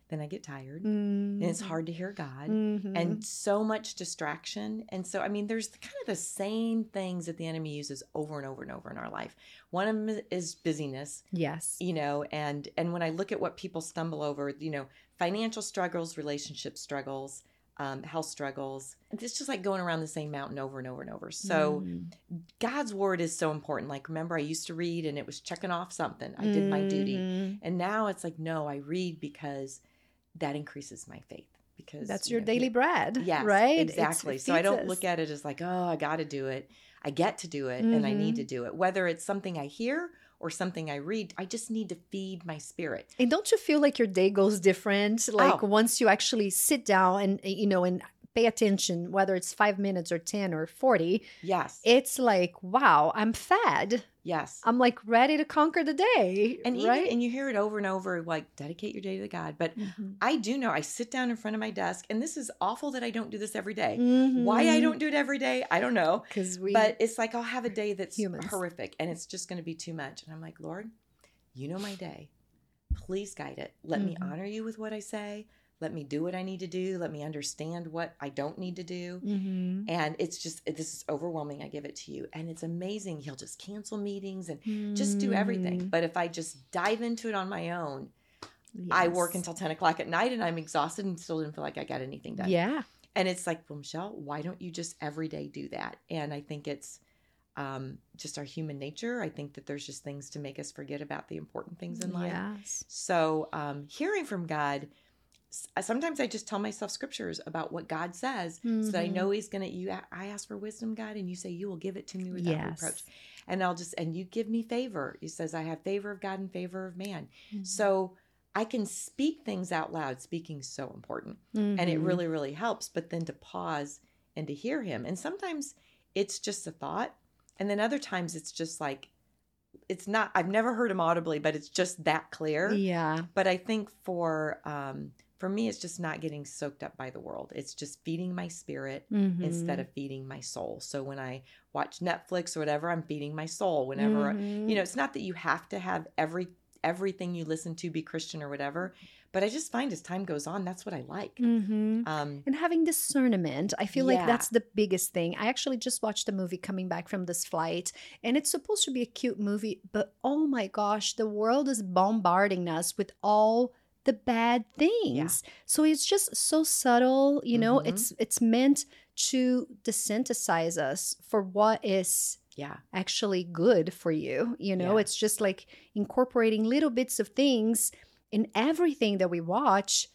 then I get tired
Mm-hmm.
and it's hard to hear God
Mm-hmm.
and so much distraction. And so, I mean, there's kind of the same things that the enemy uses over and over and over in our life. One of them is busyness,
Yes.
you know, and, and when I look at what people stumble over, you know, financial struggles, relationship struggles, um, health struggles, it's just like going around the same mountain over and over and over. So
Mm.
God's word is so important. Like, remember, I used to read and it was checking off something. I did my duty.
Mhm.
And now it's like, no, I read because that increases my faith. Because
That's
you
your
know,
daily
here-
bread,
Yes,
right? It's-
exactly.
it
So I
feeds
don't
us.
look at it as like, oh, I got to do it. I get to do it and I need
Mhm.
to do it. Whether it's something I hear or something I read, I just need to feed my spirit.
And don't you feel like your day goes different? Like
Oh.
once you actually sit down and, you know, and pay attention, whether it's five minutes or ten or forty,
Yes.
it's like, wow, I'm fed.
yes.
I'm like ready to conquer the day.
And even,
right?
and you hear it over and over, like, dedicate your day to God. But
Mhm.
I do know I sit down in front of my desk, and this is awful that I don't do this every day.
Mhm.
Why I don't do it every day, I don't know.
Because we,
But it's like I'll have a day that's
humans.
horrific and it's just going to be too much. And I'm like, Lord, you know my day. Please guide it. Let me
Mhm.
honor you with what I say. Let me do what I need to do. Let me understand what I don't need to do.
Mhm.
And it's just, this is overwhelming. I give it to you. And it's amazing. He'll just cancel meetings and just do everything.
Mhm.
But if I just dive into it on my own, I work
Yes.
until ten o'clock at night and I'm exhausted and still didn't feel like I got anything done.
Yeah.
And it's like, well, Michelle, why don't you just every day do that? And I think it's um, just our human nature. I think that there's just things to make us forget about the important things in life.
Yes.
So um, hearing from God, s- sometimes I just tell myself scriptures about what God says so that I
Mhm.
know he's going to, you. I ask for wisdom, God, and you say you will give it to me without
Yes.
reproach. And I'll just, and you give me favor. He says, I have favor of God and favor of man.
Mhm.
So I can speak things out loud. Speaking is so important. And it
Mhm.
really, really helps. But then to pause and to hear him. And sometimes it's just a thought. And then other times it's just like, it's not, I've never heard him audibly, but it's just that clear.
Yeah.
But I think for, um, for me, it's just not getting soaked up by the world. It's just feeding my spirit
Mhm.
instead of feeding my soul. So when I watch Netflix or whatever, I'm feeding my soul. Whenever,
Mhm.
you know, it's not that you have to have every everything you listen to be Christian or whatever, but I just find as time goes on, that's what I like.
Mhm.
Um,
And having discernment, I feel like
Yeah.
that's the biggest thing. I actually just watched a movie coming back from this flight, and it's supposed to be a cute movie, but oh my gosh, the world is bombarding us with all the bad things. So it's just so subtle, you know,
Mhm.
it's it's meant to desensitize us for what is
yeah,
actually good for you. You know,
Yeah.
it's just like incorporating little bits of things in everything that we watch.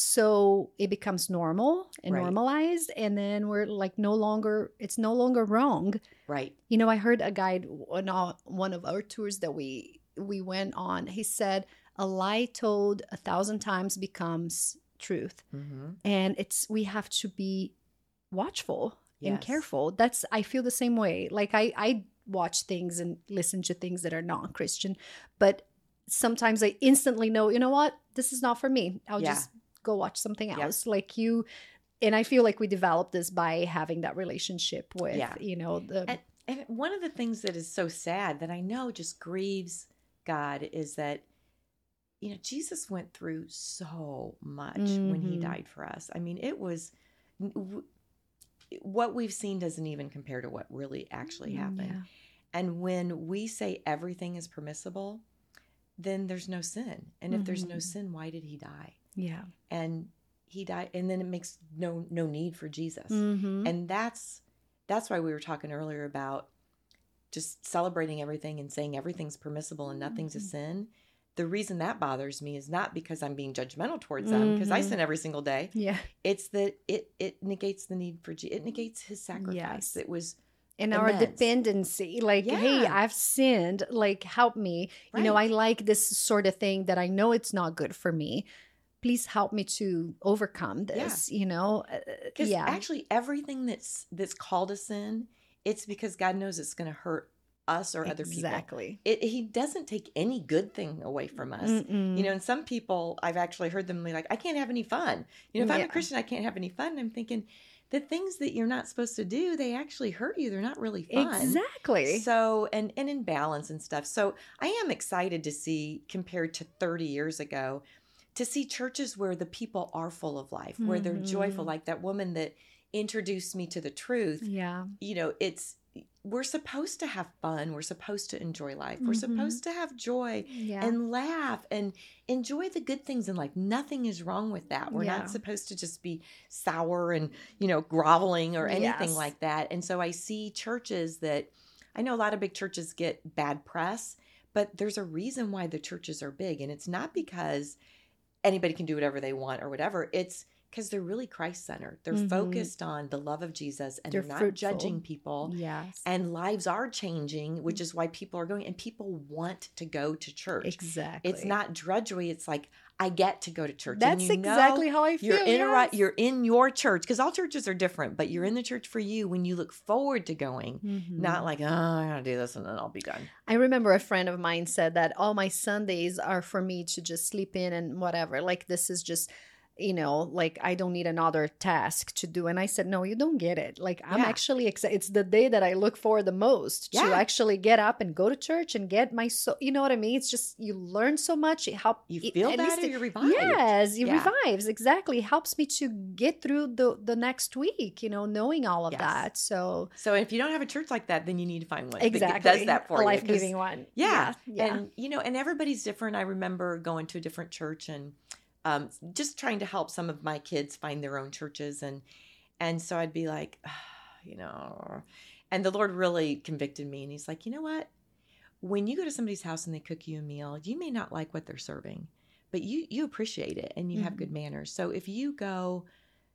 So it becomes normal and
Right.
normalized. And then we're like no longer, it's no longer wrong.
right.
You know, I heard a guide on our- one of our tours that we we went on. He said, a lie told a thousand times becomes truth.
hmm
And it's, we have to be watchful and
Yes.
careful. That's, I feel the same way. Like I, I watch things and listen to things that are non-Christian, but sometimes I instantly know, you know what, this is not for me. I'll
Yeah.
just go watch something
Yep.
else. Like you, and I feel like we developed this by having that relationship with,
Yeah.
you know, the,
And, and one of the things that is so sad that I know just grieves God is that, you know, Jesus went through so much when he
Mhm.
died for us. I mean, it was w- what we've seen doesn't even compare to what really actually happened.
Yeah.
And when we say everything is permissible, then there's no sin. And if there's no
Mhm.
sin, why did he die?
Yeah.
And he died, and then it makes no no need for Jesus.
Mhm.
And that's that's why we were talking earlier about just celebrating everything and saying everything's permissible and nothing's a
Mhm.
sin. The reason that bothers me is not because I'm being judgmental towards them, because I
Mhm.
sin every single day.
Yeah.
It's that it it negates the need for Jesus. It negates his sacrifice.
Yes.
It was
And our
immense.
dependency, like, hey,
Yeah.
I've sinned, like, help me. You know, I
Right.
like this sort of thing that I know it's not good for me. Please help me to overcome this, you know? Uh,
Because
yeah.
actually, everything that's that's called a sin, it's because God knows it's going to hurt us or other people.
Exactly.
It, he doesn't take any good thing away from us.
Mm-mm.
You know, and some people, I've actually heard them be like, I can't have any fun. You know, if I'm
Yeah.
a Christian, I can't have any fun. And I'm thinking, the things that you're not supposed to do, they actually hurt you. They're not really fun.
Exactly.
So, and, and in balance and stuff. So I am excited to see, compared to thirty years ago, to see churches where the people are full of life, where they're
Mhm.
joyful, like that woman that introduced me to the truth.
Yeah.
You know, it's, we're supposed to have fun. We're supposed to enjoy life. We're
Mhm.
supposed to have joy
Yeah.
and laugh and enjoy the good things in life. Nothing is wrong with that. We're
Yeah.
not supposed to just be sour and, you know, groveling or anything
Yes.
like that. And so I see churches that, I know a lot of big churches get bad press, but there's a reason why the churches are big. And it's not because anybody can do whatever they want or whatever. It's because they're really Christ-centered. They're
Mhm.
focused on the love of Jesus, and
They're
they're, not
fruitful.
judging people.
Yes.
And lives are changing, which is why people are going, and people want to go to church.
Exactly.
It's not drudgery. It's like, I get to go to church.
That's
and you know
exactly how I feel.
You're in, a, right-
yes.
you're in your church, because all churches are different, but you're in the church for you when you look forward to going,
Mhm.
not like, oh, I gotta do this and then I'll be done.
I remember a friend of mine said that all my Sundays are for me to just sleep in and whatever. Like, this is just, you know, like I don't need another task to do. And I said, no, you don't get it. Like, I'm
Yeah.
actually excited. It's the day that I look forward the most to
Yeah.
actually get up and go to church and get my soul. You know what I mean? It's just, you learn so much. It helps.
You
it-
feel
at least
better,
it-
you're revived.
Yes, it
Yeah.
revives. Exactly. It helps me to get through the, the next week, you know, knowing all of
Yes.
that. So
So if you don't have a church like that, then you need to find one that
exactly.
does that for
a
you. 'cause-
life-giving one.
Yeah.
Yeah.
And, you know, and everybody's different. I remember going to a different church and um, just trying to help some of my kids find their own churches. And, and so I'd be like, ah, you know, and the Lord really convicted me. And he's like, you know what? When you go to somebody's house and they cook you a meal, you may not like what they're serving, but you, you appreciate it and you have
Mhm.
good manners. So if you go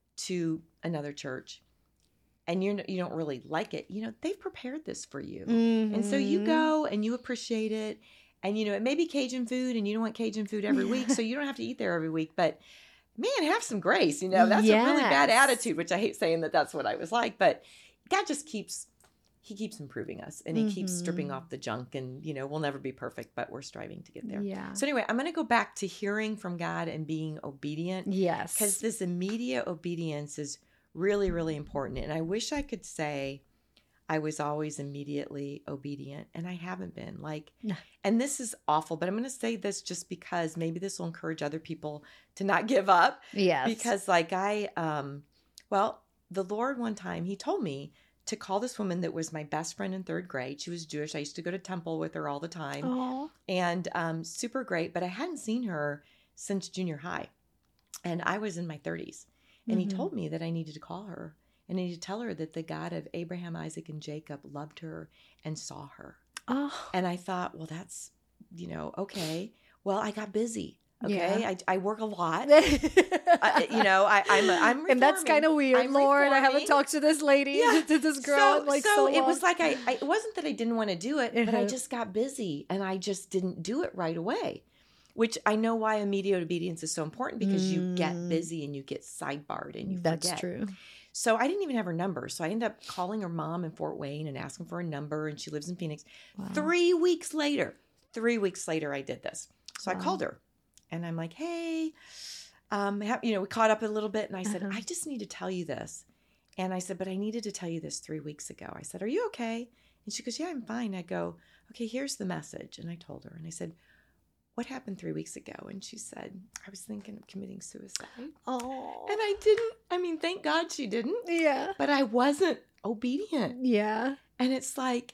to another church and you're, you don't really like it, you know, they've prepared this for you. And so you
Mhm.
go and you appreciate it. And, you know, it may be Cajun food and you don't want Cajun food every week. So you don't have to eat there every week. But, man, have some grace. You know, that's a really bad
Yes.
attitude, which I hate saying that that's what I was like. But God just keeps, he keeps improving us. And he keeps stripping
Mhm.
off the junk. And, you know, we'll never be perfect, but we're striving to get there.
Yeah.
So anyway, I'm going to go back to hearing from God and being obedient.
Yes.
Because this immediate obedience is really, really important. And I wish I could say I was always immediately obedient, and I haven't been. Like,
No.
and this is awful, but I'm going to say this just because maybe this will encourage other people to not give up.
Yes.
Because, like, I, um, well, the Lord one time, he told me to call this woman that was my best friend in third grade. She was Jewish. I used to go to temple with her all the time.
Oh.
And um, super great, but I hadn't seen her since junior high. And I was in my thirties. And
Mhm.
he told me that I needed to call her. And I needed to tell her that the God of Abraham, Isaac, and Jacob loved her and saw her.
Oh.
And I thought, well, that's, you know, okay. Well, I got busy. Okay.
Yeah.
I, I work a lot. I, you know, I, I'm, I'm
and that's
reforming.
kind of weird,
I'm
Lord. I haven't
reforming.
talked to this lady,
Yeah.
to this girl,
So,
in like
so,
so,
it
long.
was like I, I, it wasn't that I didn't want to do it, but I
Uh-huh.
just got busy and I just didn't do it right away. Which I know why immediate obedience is so important, because you get
Mm.
busy and you get sidebarred and you
That's
forget.
true.
So I didn't even have her number. So I ended up calling her mom in Fort Wayne and asking for a number, and she lives in Phoenix.
Wow.
Three weeks later, three weeks later, I did this. So
Wow.
I called her and I'm like, hey, um, ha- you know, we caught up a little bit, and I said,
Uh-huh.
I just need to tell you this. And I said, but I needed to tell you this three weeks ago. I said, are you okay? And she goes, yeah, I'm fine. I go, okay, here's the message. And I told her, and I said, what happened three weeks ago? And she said, I was thinking of committing suicide.
Oh.
And I didn't. I mean, thank God she didn't.
Yeah.
But I wasn't obedient.
Yeah.
And it's like,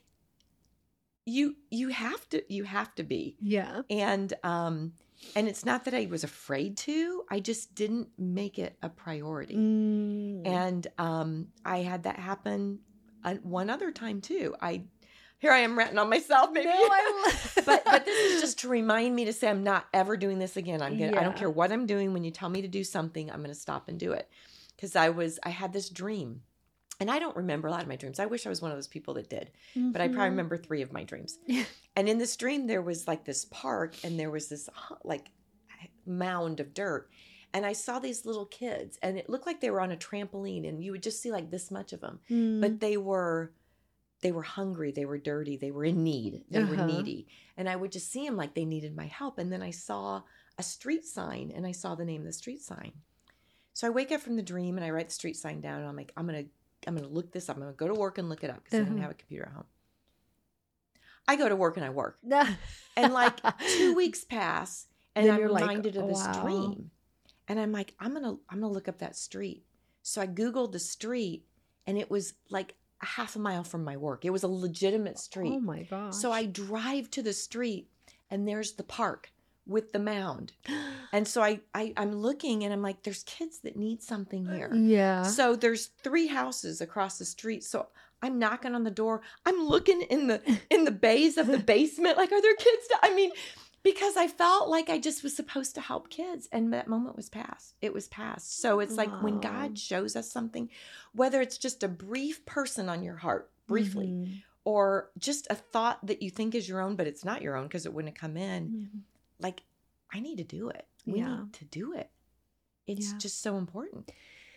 you you have to you have to be.
Yeah.
And um and it's not that I was afraid to. I just didn't make it a priority.
Mm.
And um I had that happen uh, one other time too. I here I am ranting on myself maybe.
No, I
but but this is just to remind me to say I'm not ever doing this again. I'm gonna I don't
Yeah.
care what I'm doing. When you tell me to do something, I'm gonna stop and do it. Because I was I had this dream. And I don't remember a lot of my dreams. I wish I was one of those people that did. But I probably
Mhm.
remember three of my dreams.
Yeah.
And in this dream, there was like this park, and there was this like mound of dirt. And I saw these little kids, and it looked like they were on a trampoline, and you would just see like this much of them.
Mm.
But they were, they were hungry, they were dirty, they were in need, they were
Uh-huh.
needy. And I would just see them like they needed my help. And then I saw a street sign, and I saw the name of the street sign. So I wake up from the dream, and I write the street sign down, and I'm like, I'm gonna, I'm gonna look this up. I'm gonna go to work and look it up, because I didn't
Uh-huh.
have a computer at home. I go to work and I work.
Nah.
And like two weeks pass, And
Then
I'm
you're like,
reminded of
oh,
this
wow.
dream. And I'm like, I'm going to I'm going to look up that street. So I Googled the street, and it was like a half a mile from my work. It was a legitimate street.
Oh my gosh.
So I drive to the street, and there's the park with the mound. And so I, I, I'm looking, and I'm like, there's kids that need something here.
Yeah.
So there's three houses across the street. So I'm knocking on the door. I'm looking in the in the bays of the basement. Like, are there kids? To, I mean, because I felt like I just was supposed to help kids. And that moment was past. It was past. So it's like when
Wow.
God shows us something, whether it's just a brief person on your heart, briefly,
Mhm.
or just a thought that you think is your own, but it's not your own because it wouldn't come in.
Mhm.
Like, I need to do it. We
Yeah.
need to do it. It's
Yeah.
just so important.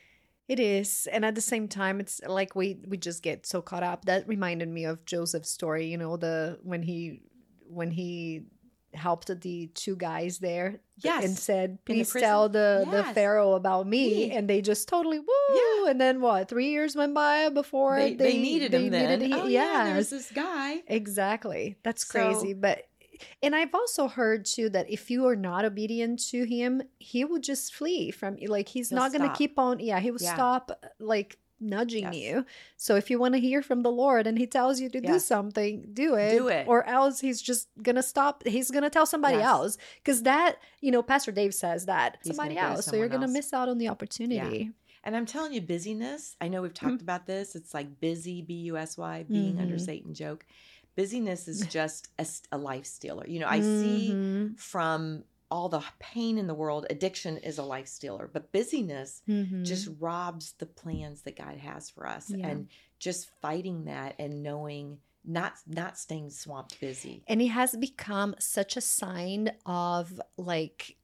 It is. And at the same time, it's like we we just get so caught up. That reminded me of Joseph's story, you know, the when he when he helped the two guys there
Yes.
and said,
the
please
prison?
tell the, the
Yes.
Pharaoh about me.
Me.
And they just totally woo.
Yeah.
And then what? Three years went by before
They,
they,
they needed
they
him then.
needed-
Oh, yeah,
yes.
there's this guy.
Exactly. That's
So-
crazy. But and I've also heard too that if you are not obedient to him, he will just flee from you. Like he's
He'll
not gonna
stop.
keep on. Yeah, he will
Yeah.
stop like nudging
Yes.
you. So if you want to hear from the Lord and he tells you to do
Yes.
something, do it.
Do it.
Or else he's just gonna stop. He's gonna tell somebody
Yes.
else. Because that, you know, Pastor Dave says that
He's
somebody
gonna go to
else. So you're
someone
gonna
else.
miss out on the opportunity.
And I'm telling you, busyness, I know we've
Mm-hmm.
talked about this. It's like busy, B U S Y, being under
Mhm.
Satan joke. Busyness is just a, s- a life stealer. You know, I see
Mhm.
from all the pain in the world, addiction is a life stealer, but busyness
Mhm.
just robs the plans that God has for us.
Yeah.
And just fighting that and knowing not not staying swamped busy.
And it has become such a sign of like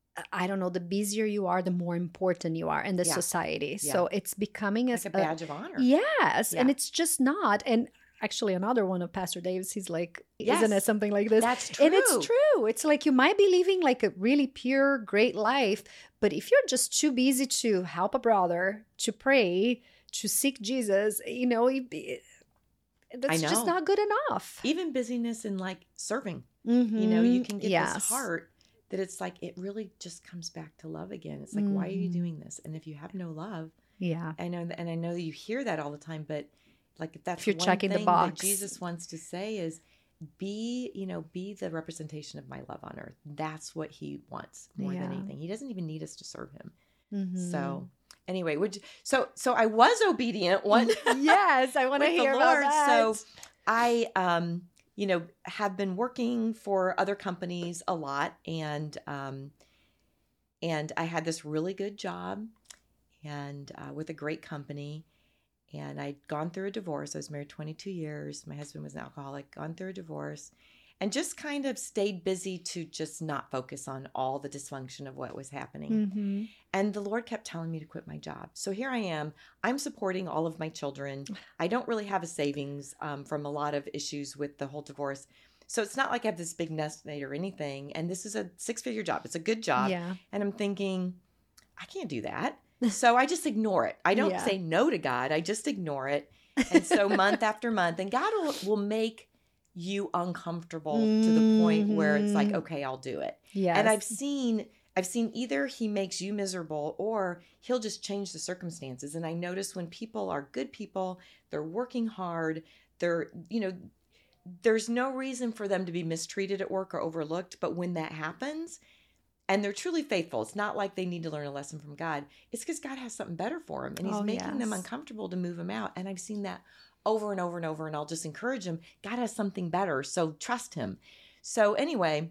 I don't know, the busier you are, the more important you are in the
Yeah.
society.
Yeah.
So it's becoming
Like a badge of honor.
yes, and
Yeah.
it's just not. And actually, another one of Pastor Dave's, he's like,
Yes.
isn't it something like this?
That's true.
And it's true. It's like you might be living like a really pure, great life, but if you're just too busy to help a brother, to pray, to seek Jesus, you know, it, it- that's just
know.
not good enough.
Even busyness in like serving.
Mhm.
You know, you can get
Yes.
this heart that it's like it really just comes back to love again. It's like, why are you
Mhm.
doing this? And if you have no love,
Yeah.
I know, that, and I know that you hear that all the time, but like if that's
If you're
one
checking the
thing
box.
that Jesus wants to say is, be, you know, be the representation of my love on earth. That's what he wants more than
Yeah.
anything. He doesn't even need us to serve him.
Mhm.
So anyway, would you, so so I was obedient one.
yes, I want to
with the
hear about
Lord.
that.
So I, um, you know, have been working for other companies a lot, and um, and I had this really good job, and uh, with a great company, and I'd gone through a divorce. I was married twenty-two years. My husband was an alcoholic. Gone through a divorce, and just kind of stayed busy to just not focus on all the dysfunction of what was happening.
Mhm.
And the Lord kept telling me to quit my job. So here I am. I'm supporting all of my children. I don't really have a savings um, from a lot of issues with the whole divorce. So it's not like I have this big nest egg or anything. And this is a six-figure job. It's a good job.
Yeah.
And I'm thinking, I can't do that. So I just ignore it. I don't
Yeah.
say no to God. I just ignore it. And so month after month, and God will, will make you uncomfortable to the point where it's like,
Mhm.
okay, I'll do it.
Yes.
And I've seen I've seen either he makes you miserable or he'll just change the circumstances. And I notice when people are good people, they're working hard, they're, you know, there's no reason for them to be mistreated at work or overlooked. But when that happens and they're truly faithful, it's not like they need to learn a lesson from God. It's because God has something better for them. And he's
Oh,
making them
yes.
uncomfortable to move them out. And I've seen that over and over and over. And I'll just encourage them. God has something better. So trust him. So anyway,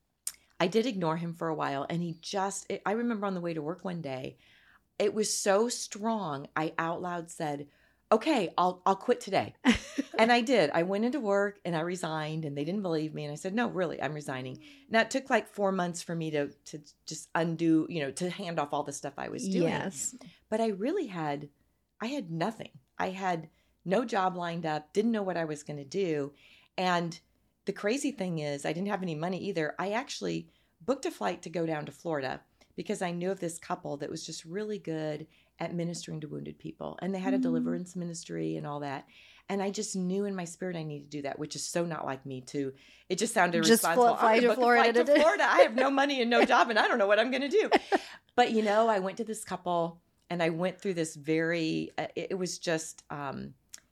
I did ignore him for a while, and he just, I remember on the way to work one day, it was so strong, I out loud said, okay, I'll I'll quit today. And I did. I went into work and I resigned, and they didn't believe me. And I said, no, really, I'm resigning. Now, it took like four months for me to to just undo, you know, to hand off all the stuff I was doing.
Yes.
But I really had, I had nothing. I had no job lined up, didn't know what I was going to do. And the crazy thing is, I didn't have any money either. I actually booked a flight to go down to Florida because I knew of this couple that was just really good at ministering to wounded people. And they had a
Mm.
deliverance ministry and all that. And I just knew in my spirit I needed to do that, which is so not like me to, it just sounded
Just
responsible.
fly to
book a
Florida
flight to
to do-
Florida. I have no money and no job and I don't know what I'm going to do. But, you know, I went to this couple and I went through this very, uh, it, it was just, um,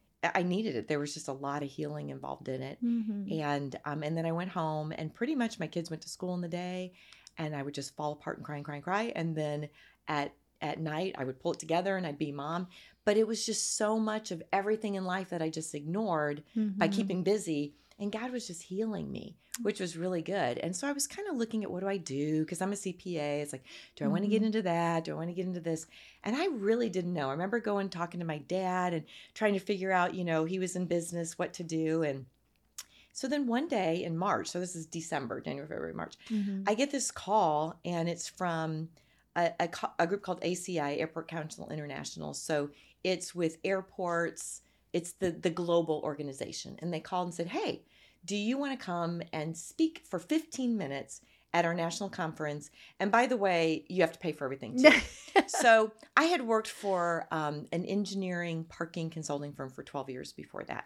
I needed it. There was just a lot of healing involved in it.
Mm-hmm.
And, um, and then I went home and pretty much my kids went to school in the day and I would just fall apart and cry and cry and cry. And then at, at night I would pull it together and I'd be mom. But it was just so much of everything in life that I just ignored
Mm-hmm.
by keeping busy. And God was just healing me, which was really good. And so I was kind of looking at what do I do? Because I'm a C P A. It's like, do I want to get into that? Do I want to get into this? And I really didn't know. I remember going, talking to my dad and trying to figure out, you know, he was in business, what to do. And so then one day in March, so this is December, January, February, March,
Mm-hmm.
I get this call and it's from a, a, co- a group called A C I, Airport Council International. So it's with airports. It's the, the global organization. And they called and said, hey, do you want to come and speak for fifteen minutes at our national conference? And by the way, you have to pay for everything too. So I had worked for um, an engineering parking consulting firm for twelve years before that.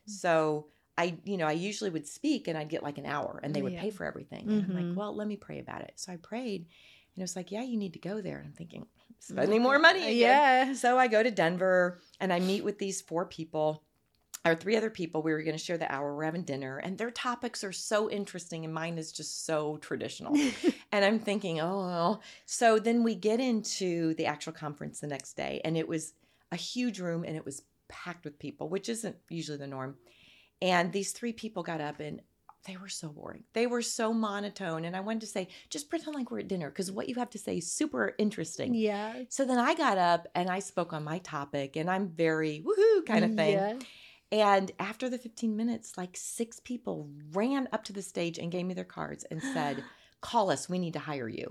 So I, you know, I usually would speak and I'd get like an hour and they would
Yeah.
pay for everything. And I'm
Mhm.
like, well, let me pray about it. So I prayed and it was like, yeah, you need to go there. And I'm thinking, spending more money again.
Yeah.
So I go to Denver and I meet with these four people or three other people. We were going to share the hour. We're having dinner and their topics are so interesting and mine is just so traditional. And I'm thinking, oh, well. So then we get into the actual conference the next day and it was a huge room and it was packed with people, which isn't usually the norm. And these three people got up and they were so boring. They were so monotone. And I wanted to say, just pretend like we're at dinner because what you have to say is super interesting.
Yeah.
So then I got up and I spoke on my topic and I'm very woohoo kind of thing.
Yeah.
And after the fifteen minutes, like six people ran up to the stage and gave me their cards and said, call us, we need to hire you.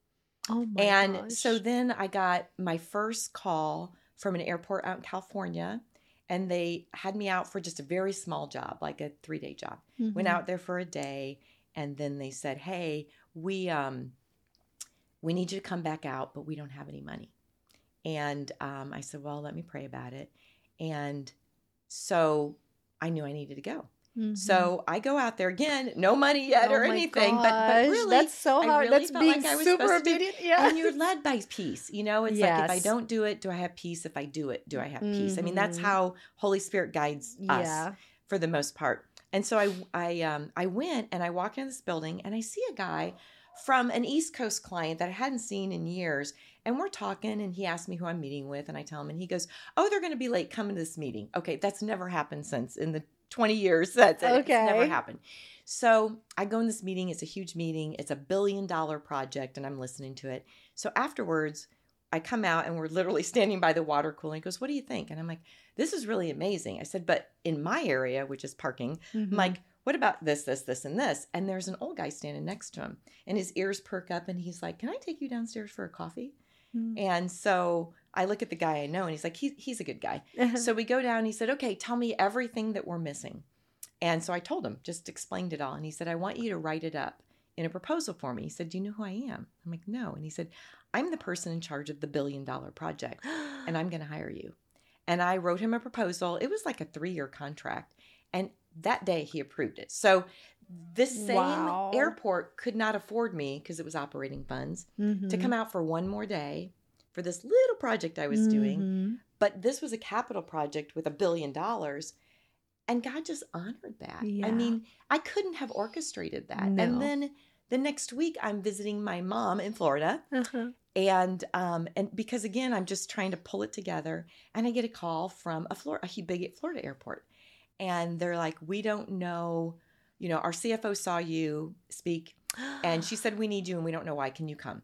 Oh my
and
gosh.
so then I got my first call from an airport out in California. And they had me out for just a very small job, like a three-day job.
Mhm.
Went out there for a day, and then they said, hey, we um, we need you to come back out, but we don't have any money. And um, I said, well, let me pray about it. And so I knew I needed to go.
Mhm.
So I go out there again, no money yet
Oh
or
my
anything, but but
gosh,
really,
that's so
I
hard.
really
That's
felt
being
like I was
super
supposed to do-
obedient. Yeah.
and you're led by peace. You know, it's like if I
Yes.
don't do it, do I have peace? If I do it, do I have peace? I mean, that's
Mhm.
how Holy Spirit guides us
Yeah.
for the most part. And so I I um I went and I walked into this building and I see a guy from an East Coast client that I hadn't seen in years. And we're talking and he asked me who I'm meeting with and I tell him and he goes, oh, they're going to be late coming to this meeting. Okay, that's never happened since in the twenty years that's it. It's never
Okay.
happened. So I go in this meeting. It's a huge meeting. It's a billion dollar project and I'm listening to it. So afterwards, I come out and we're literally standing by the water cooler. He goes, what do you think? And I'm like, this is really amazing. I said, but in my area, which is parking,
Mhm.
I'm like, what about this, this, this, and this? And there's an old guy standing next to him and his ears perk up and he's like, can I take you downstairs for a coffee?
Mhm.
And so I look at the guy I know and he's like, he, he's a good guy. So we go down and he said, okay, tell me everything that we're missing. And so I told him, just explained it all. And he said, I want you to write it up in a proposal for me. He said, do you know who I am? I'm like, no. And he said, I'm the person in charge of the billion dollar project and I'm going to hire you. And I wrote him a proposal. It was like a three-year contract. And that day he approved it. So this same
Wow.
airport could not afford me because it was operating funds
Mhm.
to come out for one more day for this little project I was doing.
Mhm.
But this was a capital project with a billion dollars. And God just honored that.
Yeah.
I mean, I couldn't have orchestrated that.
No.
And then the next week I'm visiting my mom in Florida.
Uh-huh.
And um and because again, I'm just trying to pull it together. And I get a call from a Florida, a big Florida airport. And they're like, we don't know, you know, our C F O saw you speak and she said, we need you and we don't know why. Can you come?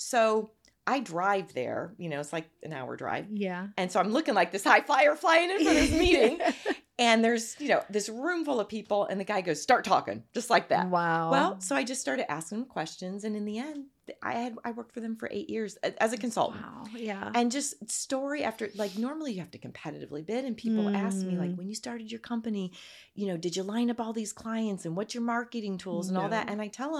So I drive there, you know, it's like an hour drive.
Yeah.
And so I'm looking like this high flyer flying in for this meeting. And there's, you know, this room full of people and the guy goes, start talking, just like that.
Wow.
Well, so I just started asking him questions. And in the end, I had, I worked for them for eight years as a consultant.
Wow. Yeah.
And just story after, like normally you have to competitively bid. And people ask me like,
Mm.
when you started your company, you know, did you line up all these clients and what's your marketing tools and all that?
No.
And I tell them,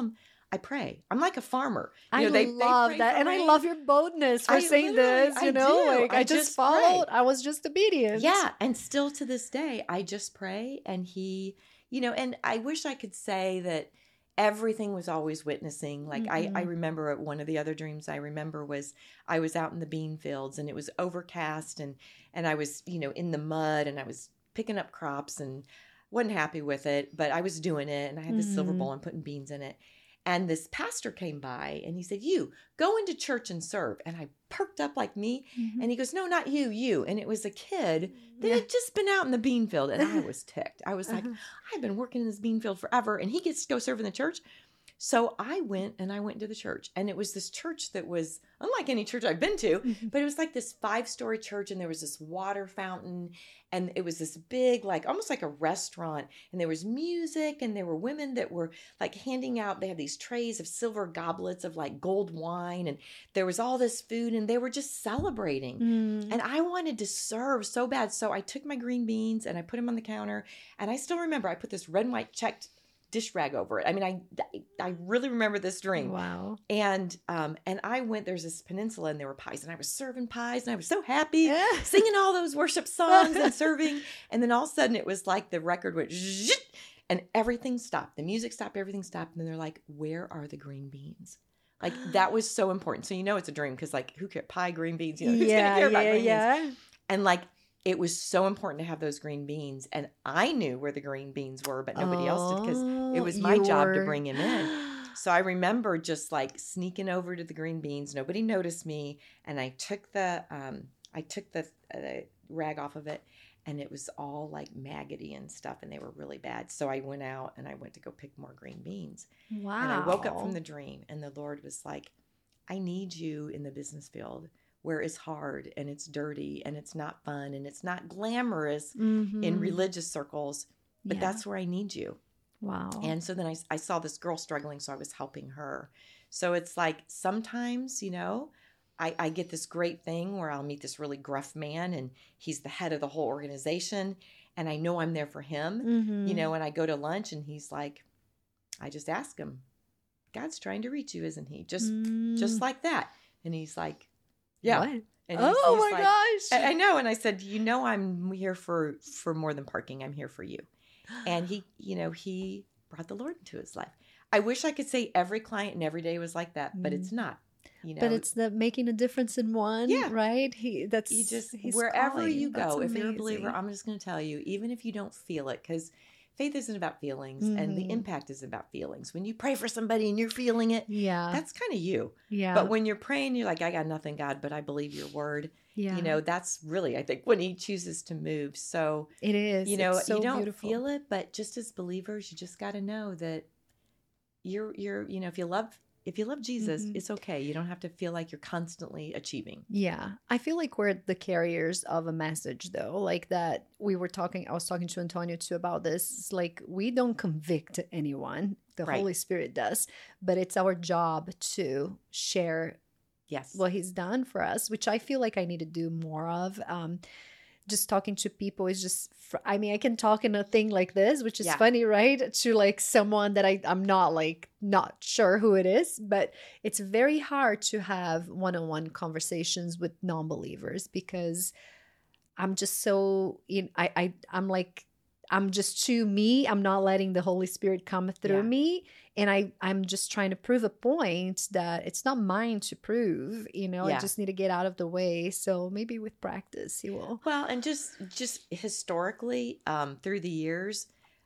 I pray. I'm like a farmer. You
I
know, they,
love
they
that. And
rain.
I love your boldness for
I
saying
literally-
this, you
I
know,
do.
like I,
I
just,
just
followed.
pray.
I was just obedient.
Yeah. And still to this day, I just pray. And he, you know, and I wish I could say that everything was always witnessing. Like
Mm-hmm.
I, I remember one of the other dreams I remember was I was out in the bean fields and it was overcast and, and I was, you know, in the mud and I was picking up crops and wasn't happy with it, but I was doing it and I had this mm-hmm. silver bowl and putting beans in it. And this pastor came by and he said, you go into church and serve. And I perked up like me. Mm-hmm. And he goes, no, not you, you. And it was a kid that yeah. had just been out in the bean field. And I was ticked. I was uh-huh. like, I've been working in this bean field forever. And he gets to go serve in the church. So I went and I went to the church. And it was this church that was unlike any church I've been to. Mm-hmm. But it was like this five-story church. And there was this water fountain. And it was this big, like almost like a restaurant. And there was music. And there were women that were like handing out. They had these trays of silver goblets of like gold wine. And there was all this food. And they were just celebrating. Mm. And I wanted to serve so bad. So I took my green beans and I put them on the counter. And I still remember I put this red and white checked dish rag over it. I mean, I I really remember this dream.
Wow.
And um and I went, there's this peninsula and there were pies and I was serving pies and I was so happy,
Yeah.
singing all those worship songs and serving. And then all of a sudden it was like the record went zzz, and everything stopped. The music stopped, everything stopped. And then they're like, where are the green beans? Like that was so important. So you know it's a dream because like who cares? Pie, green beans, you know, who's
yeah,
gonna care about
yeah,
green
yeah.
beans? And like it was so important to have those green beans. And I knew where the green beans were, but nobody oh, else did because it was my job were... to bring them in. So I remember just like sneaking over to the green beans. Nobody noticed me. And I took the, um, I took the, uh, rag off of it and it was all like maggoty and stuff and they were really bad. So I went out and I went to go pick more green beans.
Wow.
And I woke up from the dream and the Lord was like, I need you in the business field where it's hard and it's dirty and it's not fun and it's not glamorous mm-hmm. in religious circles, but yeah. that's where I need you.
Wow.
And so then I, I saw this girl struggling, so I was helping her. So it's like sometimes, you know, I, I get this great thing where I'll meet this really gruff man and he's the head of the whole organization and I know I'm there for him, mm-hmm. you know, and I go to lunch and he's like, I just ask him, God's trying to reach you, isn't he? Just, mm. just like that. And he's like, yeah.
What?
And
he's, oh he's my
like,
gosh.
I, I know. And I said, you know, I'm here for, for more than parking. I'm here for you. And he, you know, he brought the Lord into his life. I wish I could say every client and every day was like that, but mm. it's not. You know,
but it's the making a difference in one,
yeah.
right? He that's
you just
he's
wherever
calling.
you go.
That's
if
amazing.
you're a believer, I'm just going to tell you, even if you don't feel it, because faith isn't about feelings mm-hmm. and the impact isn't about feelings. When you pray for somebody and you're feeling it,
yeah,
that's kind of you.
Yeah.
But when you're praying, you're like, I got nothing, God, but I believe your word.
Yeah.
You know, that's really, I think, when he chooses to move. So
it is.
You know,
it's so
you don't
beautiful.
feel it, but just as believers, you just got to know that you're, you're, you know, if you love, if you love Jesus, mm-hmm. it's okay. You don't have to feel like you're constantly achieving.
Yeah. I feel like we're the carriers of a message though. Like that we were talking, I was talking to Antonio too about this. It's like we don't convict anyone. The right. Holy Spirit does, but it's our job to share
yes.
what he's done for us, which I feel like I need to do more of. Um, just talking to people is just, I mean, I can talk in a thing like this, which is yeah. funny, right? To like someone that I, I'm not like, not sure who it is, but it's very hard to have one-on-one conversations with non-believers because I'm just so, you know, I, I, I'm like, I'm just too me. I'm not letting the Holy Spirit come through yeah. me. And I, I'm just trying to prove a point that it's not mine to prove, you know, yeah. I just need to get out of the way. So maybe with practice, he will.
Well, and just, just historically, um, through the years,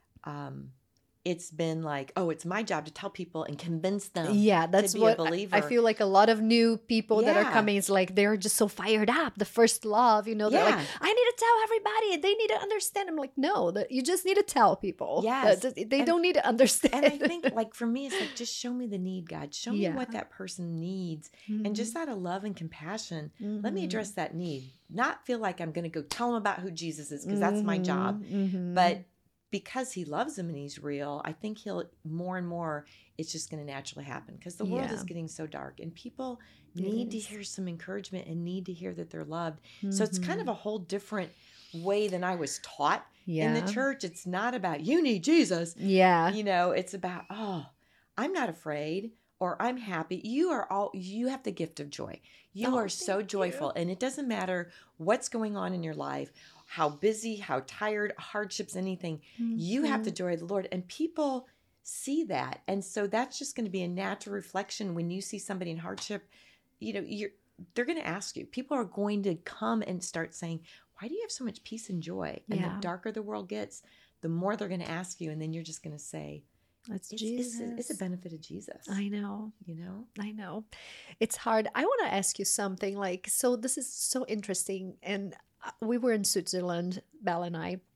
um, it's been like, oh, it's my job to tell people and convince them
yeah, that's
to be
what
a believer.
I, I feel like a lot of new people
yeah.
that are coming, it's like they're just so fired up. The first love, you know, they're
yeah.
like, I need to tell everybody. They need to understand. I'm like, no, that you just need to tell people.
Yes.
That, they
and,
don't need to understand.
And I think like for me, it's like, just show me the need, God. Show me yeah. what that person needs. Mm-hmm. And just out of love and compassion, mm-hmm. let me address that need. Not feel like I'm going to go tell them about who Jesus is because mm-hmm. that's my job. Mm-hmm. But because he loves them and he's real, I think he'll more and more, it's just going to naturally happen because the world yeah. is getting so dark and people it need is. to hear some encouragement and need to hear that they're loved. Mm-hmm. So it's kind of a whole different way than I was taught yeah. in the church. It's not about, you need Jesus.
Yeah.
You know, it's about, oh, I'm not afraid or I'm happy. You are all, you have the gift of joy. You
Oh,
are so
thank
joyful.
you.
And it doesn't matter what's going on in your life, how busy, how tired, hardships, anything. You have the
Mhm.
joy of the Lord. And people see that. And so that's just going to be a natural reflection when you see somebody in hardship. You know, you're, they're going to ask you. People are going to come and start saying, why do you have so much peace and joy? And
Yeah.
the darker the world gets, the more they're going to ask you. And then you're just going to say,
That's
it's,
Jesus.
it's, a, it's a benefit of Jesus.
I know.
You know?
I know. It's hard. I want to ask you something like, so this is so interesting. And uh, we were in Switzerland, Belle and I,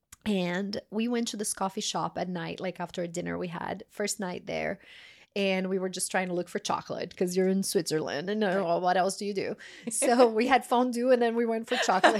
and we went to this coffee shop at night, like after a dinner we had, first night there. And we were just trying to look for chocolate because you're in Switzerland and uh, well, what else do you do? So we had fondue and then we went for chocolate.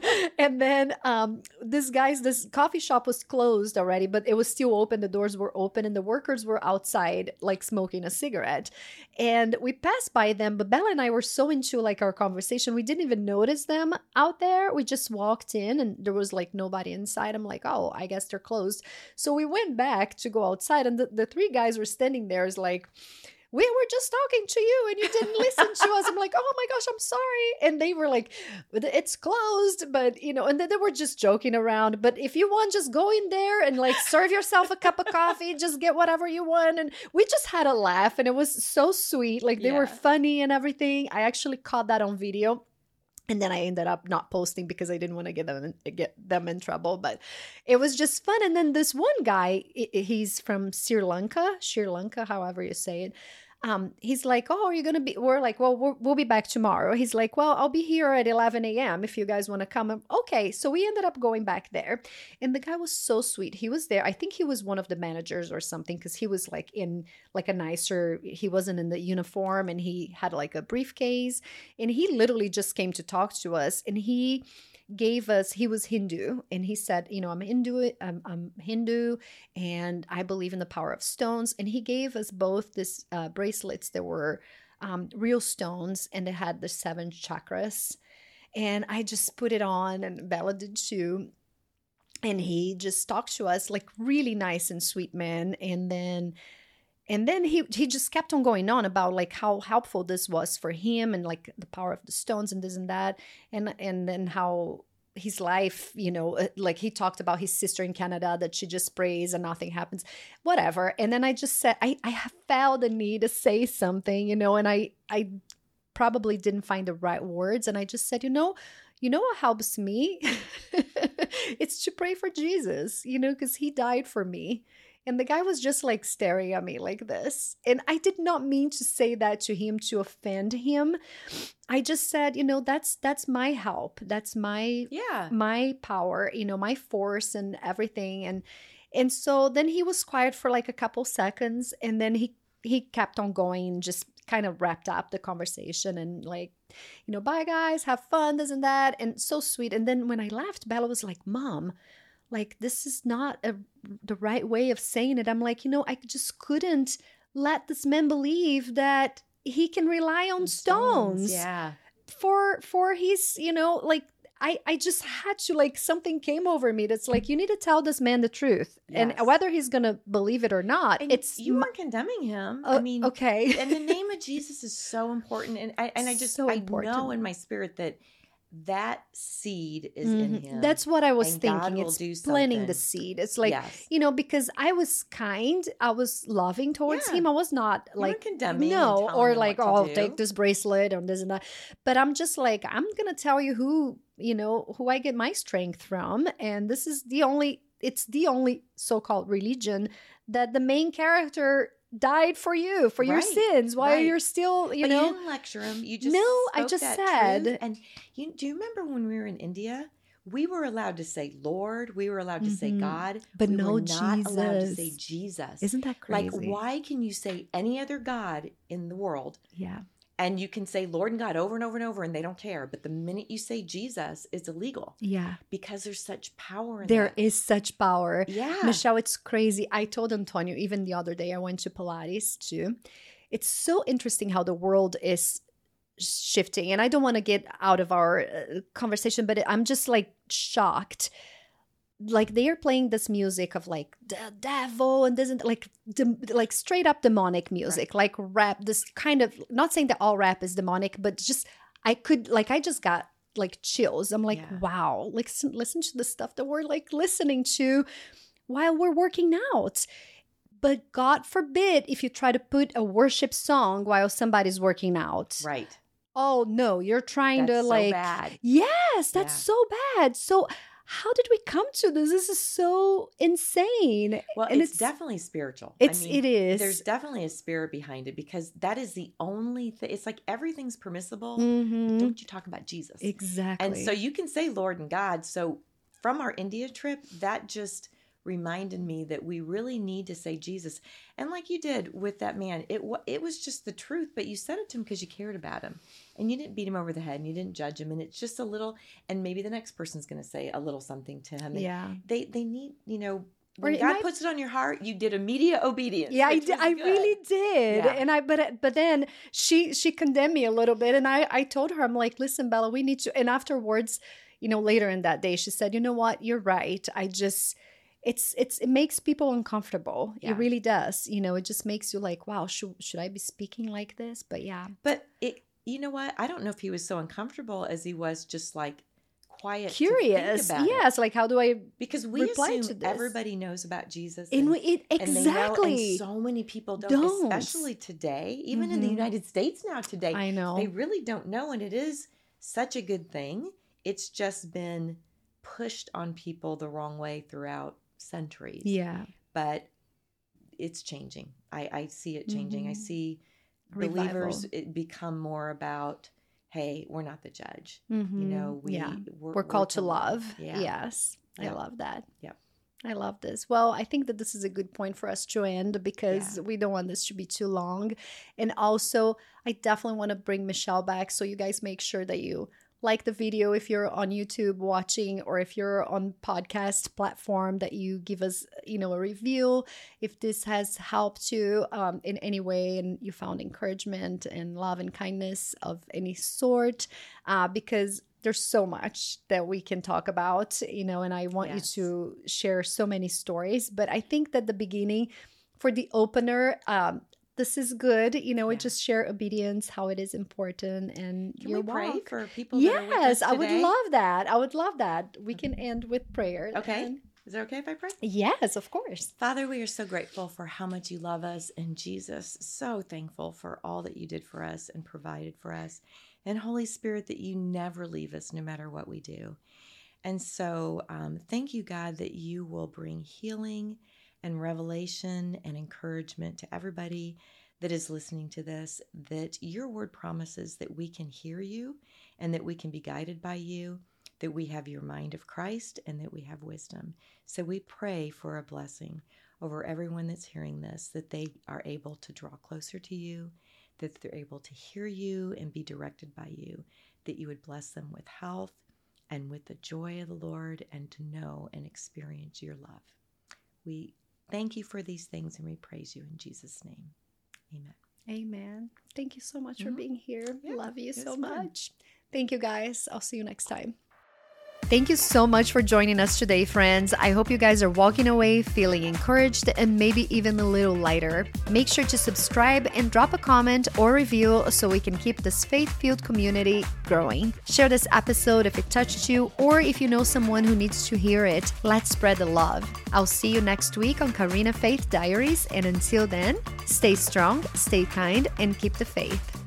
And then um, this guy's, this coffee shop was closed already, but it was still open. The doors were open and the workers were outside like smoking a cigarette. And we passed by them, but Bella and I were so into like our conversation, we didn't even notice them out there. We just walked in and there was like nobody inside. I'm like, oh, I guess they're closed. So we went back to go outside and the, the three guys were standing there as like, we were just talking to you and you didn't listen to us. I'm like, oh my gosh, I'm sorry. And they were like, it's closed, but you know, and then they were just joking around. But if you want, just go in there and like serve yourself a cup of coffee, just get whatever you want. And we just had a laugh and it was so sweet. Like they
Yeah.
were funny and everything. I actually caught that on video. And then I ended up not posting because I didn't want to get them get them in trouble. But it was just fun. And then this one guy, he's from Sri Lanka, Sri Lanka, however you say it. Um, he's like, oh, are you going to be, we're like, well, we're, we'll be back tomorrow. He's like, well, I'll be here at eleven a.m. if you guys want to come. Okay. So we ended up going back there and the guy was so sweet. He was there. I think he was one of the managers or something because he was like in like a nicer, he wasn't in the uniform and he had like a briefcase and he literally just came to talk to us and he gave us, he was Hindu and he said, you know, I'm Hindu, I'm, I'm Hindu and I believe in the power of stones. And he gave us both this uh, bracelets that were um, real stones and they had the seven chakras. And I just put it on and Bella did too. And he just talked to us like really nice and sweet man. And then And then he he just kept on going on about like how helpful this was for him and like the power of the stones and this and that. And and then how his life, you know, like he talked about his sister in Canada that she just prays and nothing happens, whatever. And then I just said, I, I felt the need to say something, you know, and I, I probably didn't find the right words. And I just said, you know, you know what helps me? It's to pray for Jesus, you know, because he died for me. And the guy was just like staring at me like this. And I did not mean to say that to him to offend him. I just said, you know, that's that's my help. That's my
Yeah.
my power, you know, my force and everything. And and so then he was quiet for like a couple seconds and then he he kept on going, just kind of wrapped up the conversation and like, you know, bye guys, have fun, this and that. And so sweet. And then when I left, Bella was like, Mom, like, this is not a, the right way of saying it. I'm like, you know, I just couldn't let this man believe that he can rely on stones,
Yeah.
for, for his, you know, like, I, I just had to, like, something came over me that's like, you need to tell this man the truth.
Yes.
And whether he's going to believe it or not,
And
it's...
you
m-
weren't condemning him.
uh,
I mean,
okay.
and the name of Jesus is so important. And I, and I just,
So
I
important.
know in my spirit that that seed is in
Mhm.
him.
That's what I was
and God
thinking.
will
It's
do
planting the
something.
seed. It's like,
Yes.
you know, because I was kind, I was loving towards
Yeah.
him. I was not
You
like,
weren't condemning and
no,
telling
or
him
like,
what to
oh,
do.
take this bracelet and this and that. But I'm just like, I'm going to tell you who, you know, who I get my strength from. And this is the only, it's the only so-called religion that the main character died for you, for your
Right,
sins, while
right.
you're still, you
but
know.
you didn't lecture him. You just
No, I
spoke
just
that
said-
truth. And you, do you remember when we were in India? We were allowed to say Lord. We were allowed to say
Mhm.
God.
But
we
no
were not allowed to say
Jesus.
Jesus.
Isn't that crazy?
Like, why can you say any other God in the world
Yeah.
and you can say Lord and God over and over and over and they don't care? But the minute you say Jesus, it's illegal
Yeah.
because there's such power in
There
that.
is such power.
Yeah.
Michelle, it's crazy. I told Antonio, even the other day, I went to Pilates too. It's so interesting how the world is shifting. And I don't want to get out of our uh, conversation, but I'm just like shocked. like they are playing this music of like the devil and doesn't like the, like straight up demonic music, right. Like rap, this kind of, not saying that all rap is demonic, but just I could like I just got like chills. I'm like, yeah. Wow, like listen, listen to the stuff that we're like listening to while we're working out. But God forbid if you try to put a worship song while somebody's working out.
Right.
Oh no, you're trying
that's
to
so
like
bad.
Yes, that's
yeah.
so bad. So how did we come to this? This is so insane.
Well,
and
it's,
it's
definitely spiritual.
It's
I mean,
it is.
There's definitely a spirit behind it because that is the only thing. It's like everything's permissible.
Mm-hmm.
Don't you talk about Jesus?
Exactly.
And so you can say Lord and God. So from our India trip, that just reminded me that we really need to say Jesus. And like you did with that man, it it was just the truth, but you said it to him because you cared about him. And you didn't beat him over the head and you didn't judge him. And it's just a little, and maybe the next person's going to say a little something to him. And
yeah.
They, they need, you know, when
or,
God
I,
puts it on your heart, you did immediate obedience.
Yeah, I, did, I really did.
Yeah.
And I, but, but then she, she condemned me a little bit. And I, I told her, I'm like, listen, Bella, we need to, and afterwards, you know, later in that day, she said, you know what, you're right. I just, It's it's it makes people uncomfortable. Yeah. It really does. You know, it just makes you like, wow, should should I be speaking like this? But yeah.
But it you know what? I don't know if he was so uncomfortable as he was just like quiet,
curious.
To think about
yes,
it.
like how do I
because we
reply
assume
to this?
Everybody knows about Jesus.
And,
and
we, it, exactly.
And, they know, and so many people don't,
don't.
especially today, even
mm-hmm.
in the United States now today.
I know.
They really don't know. And it is such a good thing. It's just been pushed on people the wrong way throughout centuries.
Yeah.
But it's changing. I, I see it changing. Mm-hmm. I see
Revival.
Believers it become more about, hey, we're not the judge.
Mm-hmm.
You know, we,
yeah.
we're,
we're called
we're
to love. love.
Yeah.
Yes. Yep. I love that.
Yep.
I love this. Well, I think that this is a good point for us to end because yeah. we don't want this to be too long. And also, I definitely want to bring Michelle back. So you guys make sure that you like the video if you're on YouTube watching, or if you're on podcast platform, that you give us, you know, a review if this has helped you um, in any way and you found encouragement and love and kindness of any sort, uh, because there's so much that we can talk about, you know, and I want yes. you to share so many stories. But I think that the beginning for the opener, um, this is good, you know, yeah. we just share obedience, how it is important, and
can
your
we pray
walk.
For people
yes,
that are with us today?
I would love that. I would love that. We can end with prayer.
Okay.
And
is it okay if I pray?
Yes, of course.
Father, we are so grateful for how much you love us, and Jesus, so thankful for all that you did for us and provided for us. And Holy Spirit, that you never leave us no matter what we do. And so um, thank you, God, that you will bring healing and revelation and encouragement to everybody that is listening to this, that your word promises that we can hear you and that we can be guided by you, that we have your mind of Christ and that we have wisdom. So we pray for a blessing over everyone that's hearing this, that they are able to draw closer to you, that they're able to hear you and be directed by you, that you would bless them with health and with the joy of the Lord, and to know and experience your love. We thank you for these things and we praise you in Jesus' name. Amen.
Amen. Thank you so much mm-hmm. for being here. Yeah, love you so
fun.
much. Thank you, guys. I'll see you next time. Thank you so much for joining us today, friends. I hope you guys are walking away feeling encouraged and maybe even a little lighter. Make sure to subscribe and drop a comment or review so we can keep this faith-filled community growing. Share this episode if it touched you, or if you know someone who needs to hear it. Let's spread the love. I'll see you next week on Karina Faith Diaries, and until then, stay strong, stay kind, and keep the faith.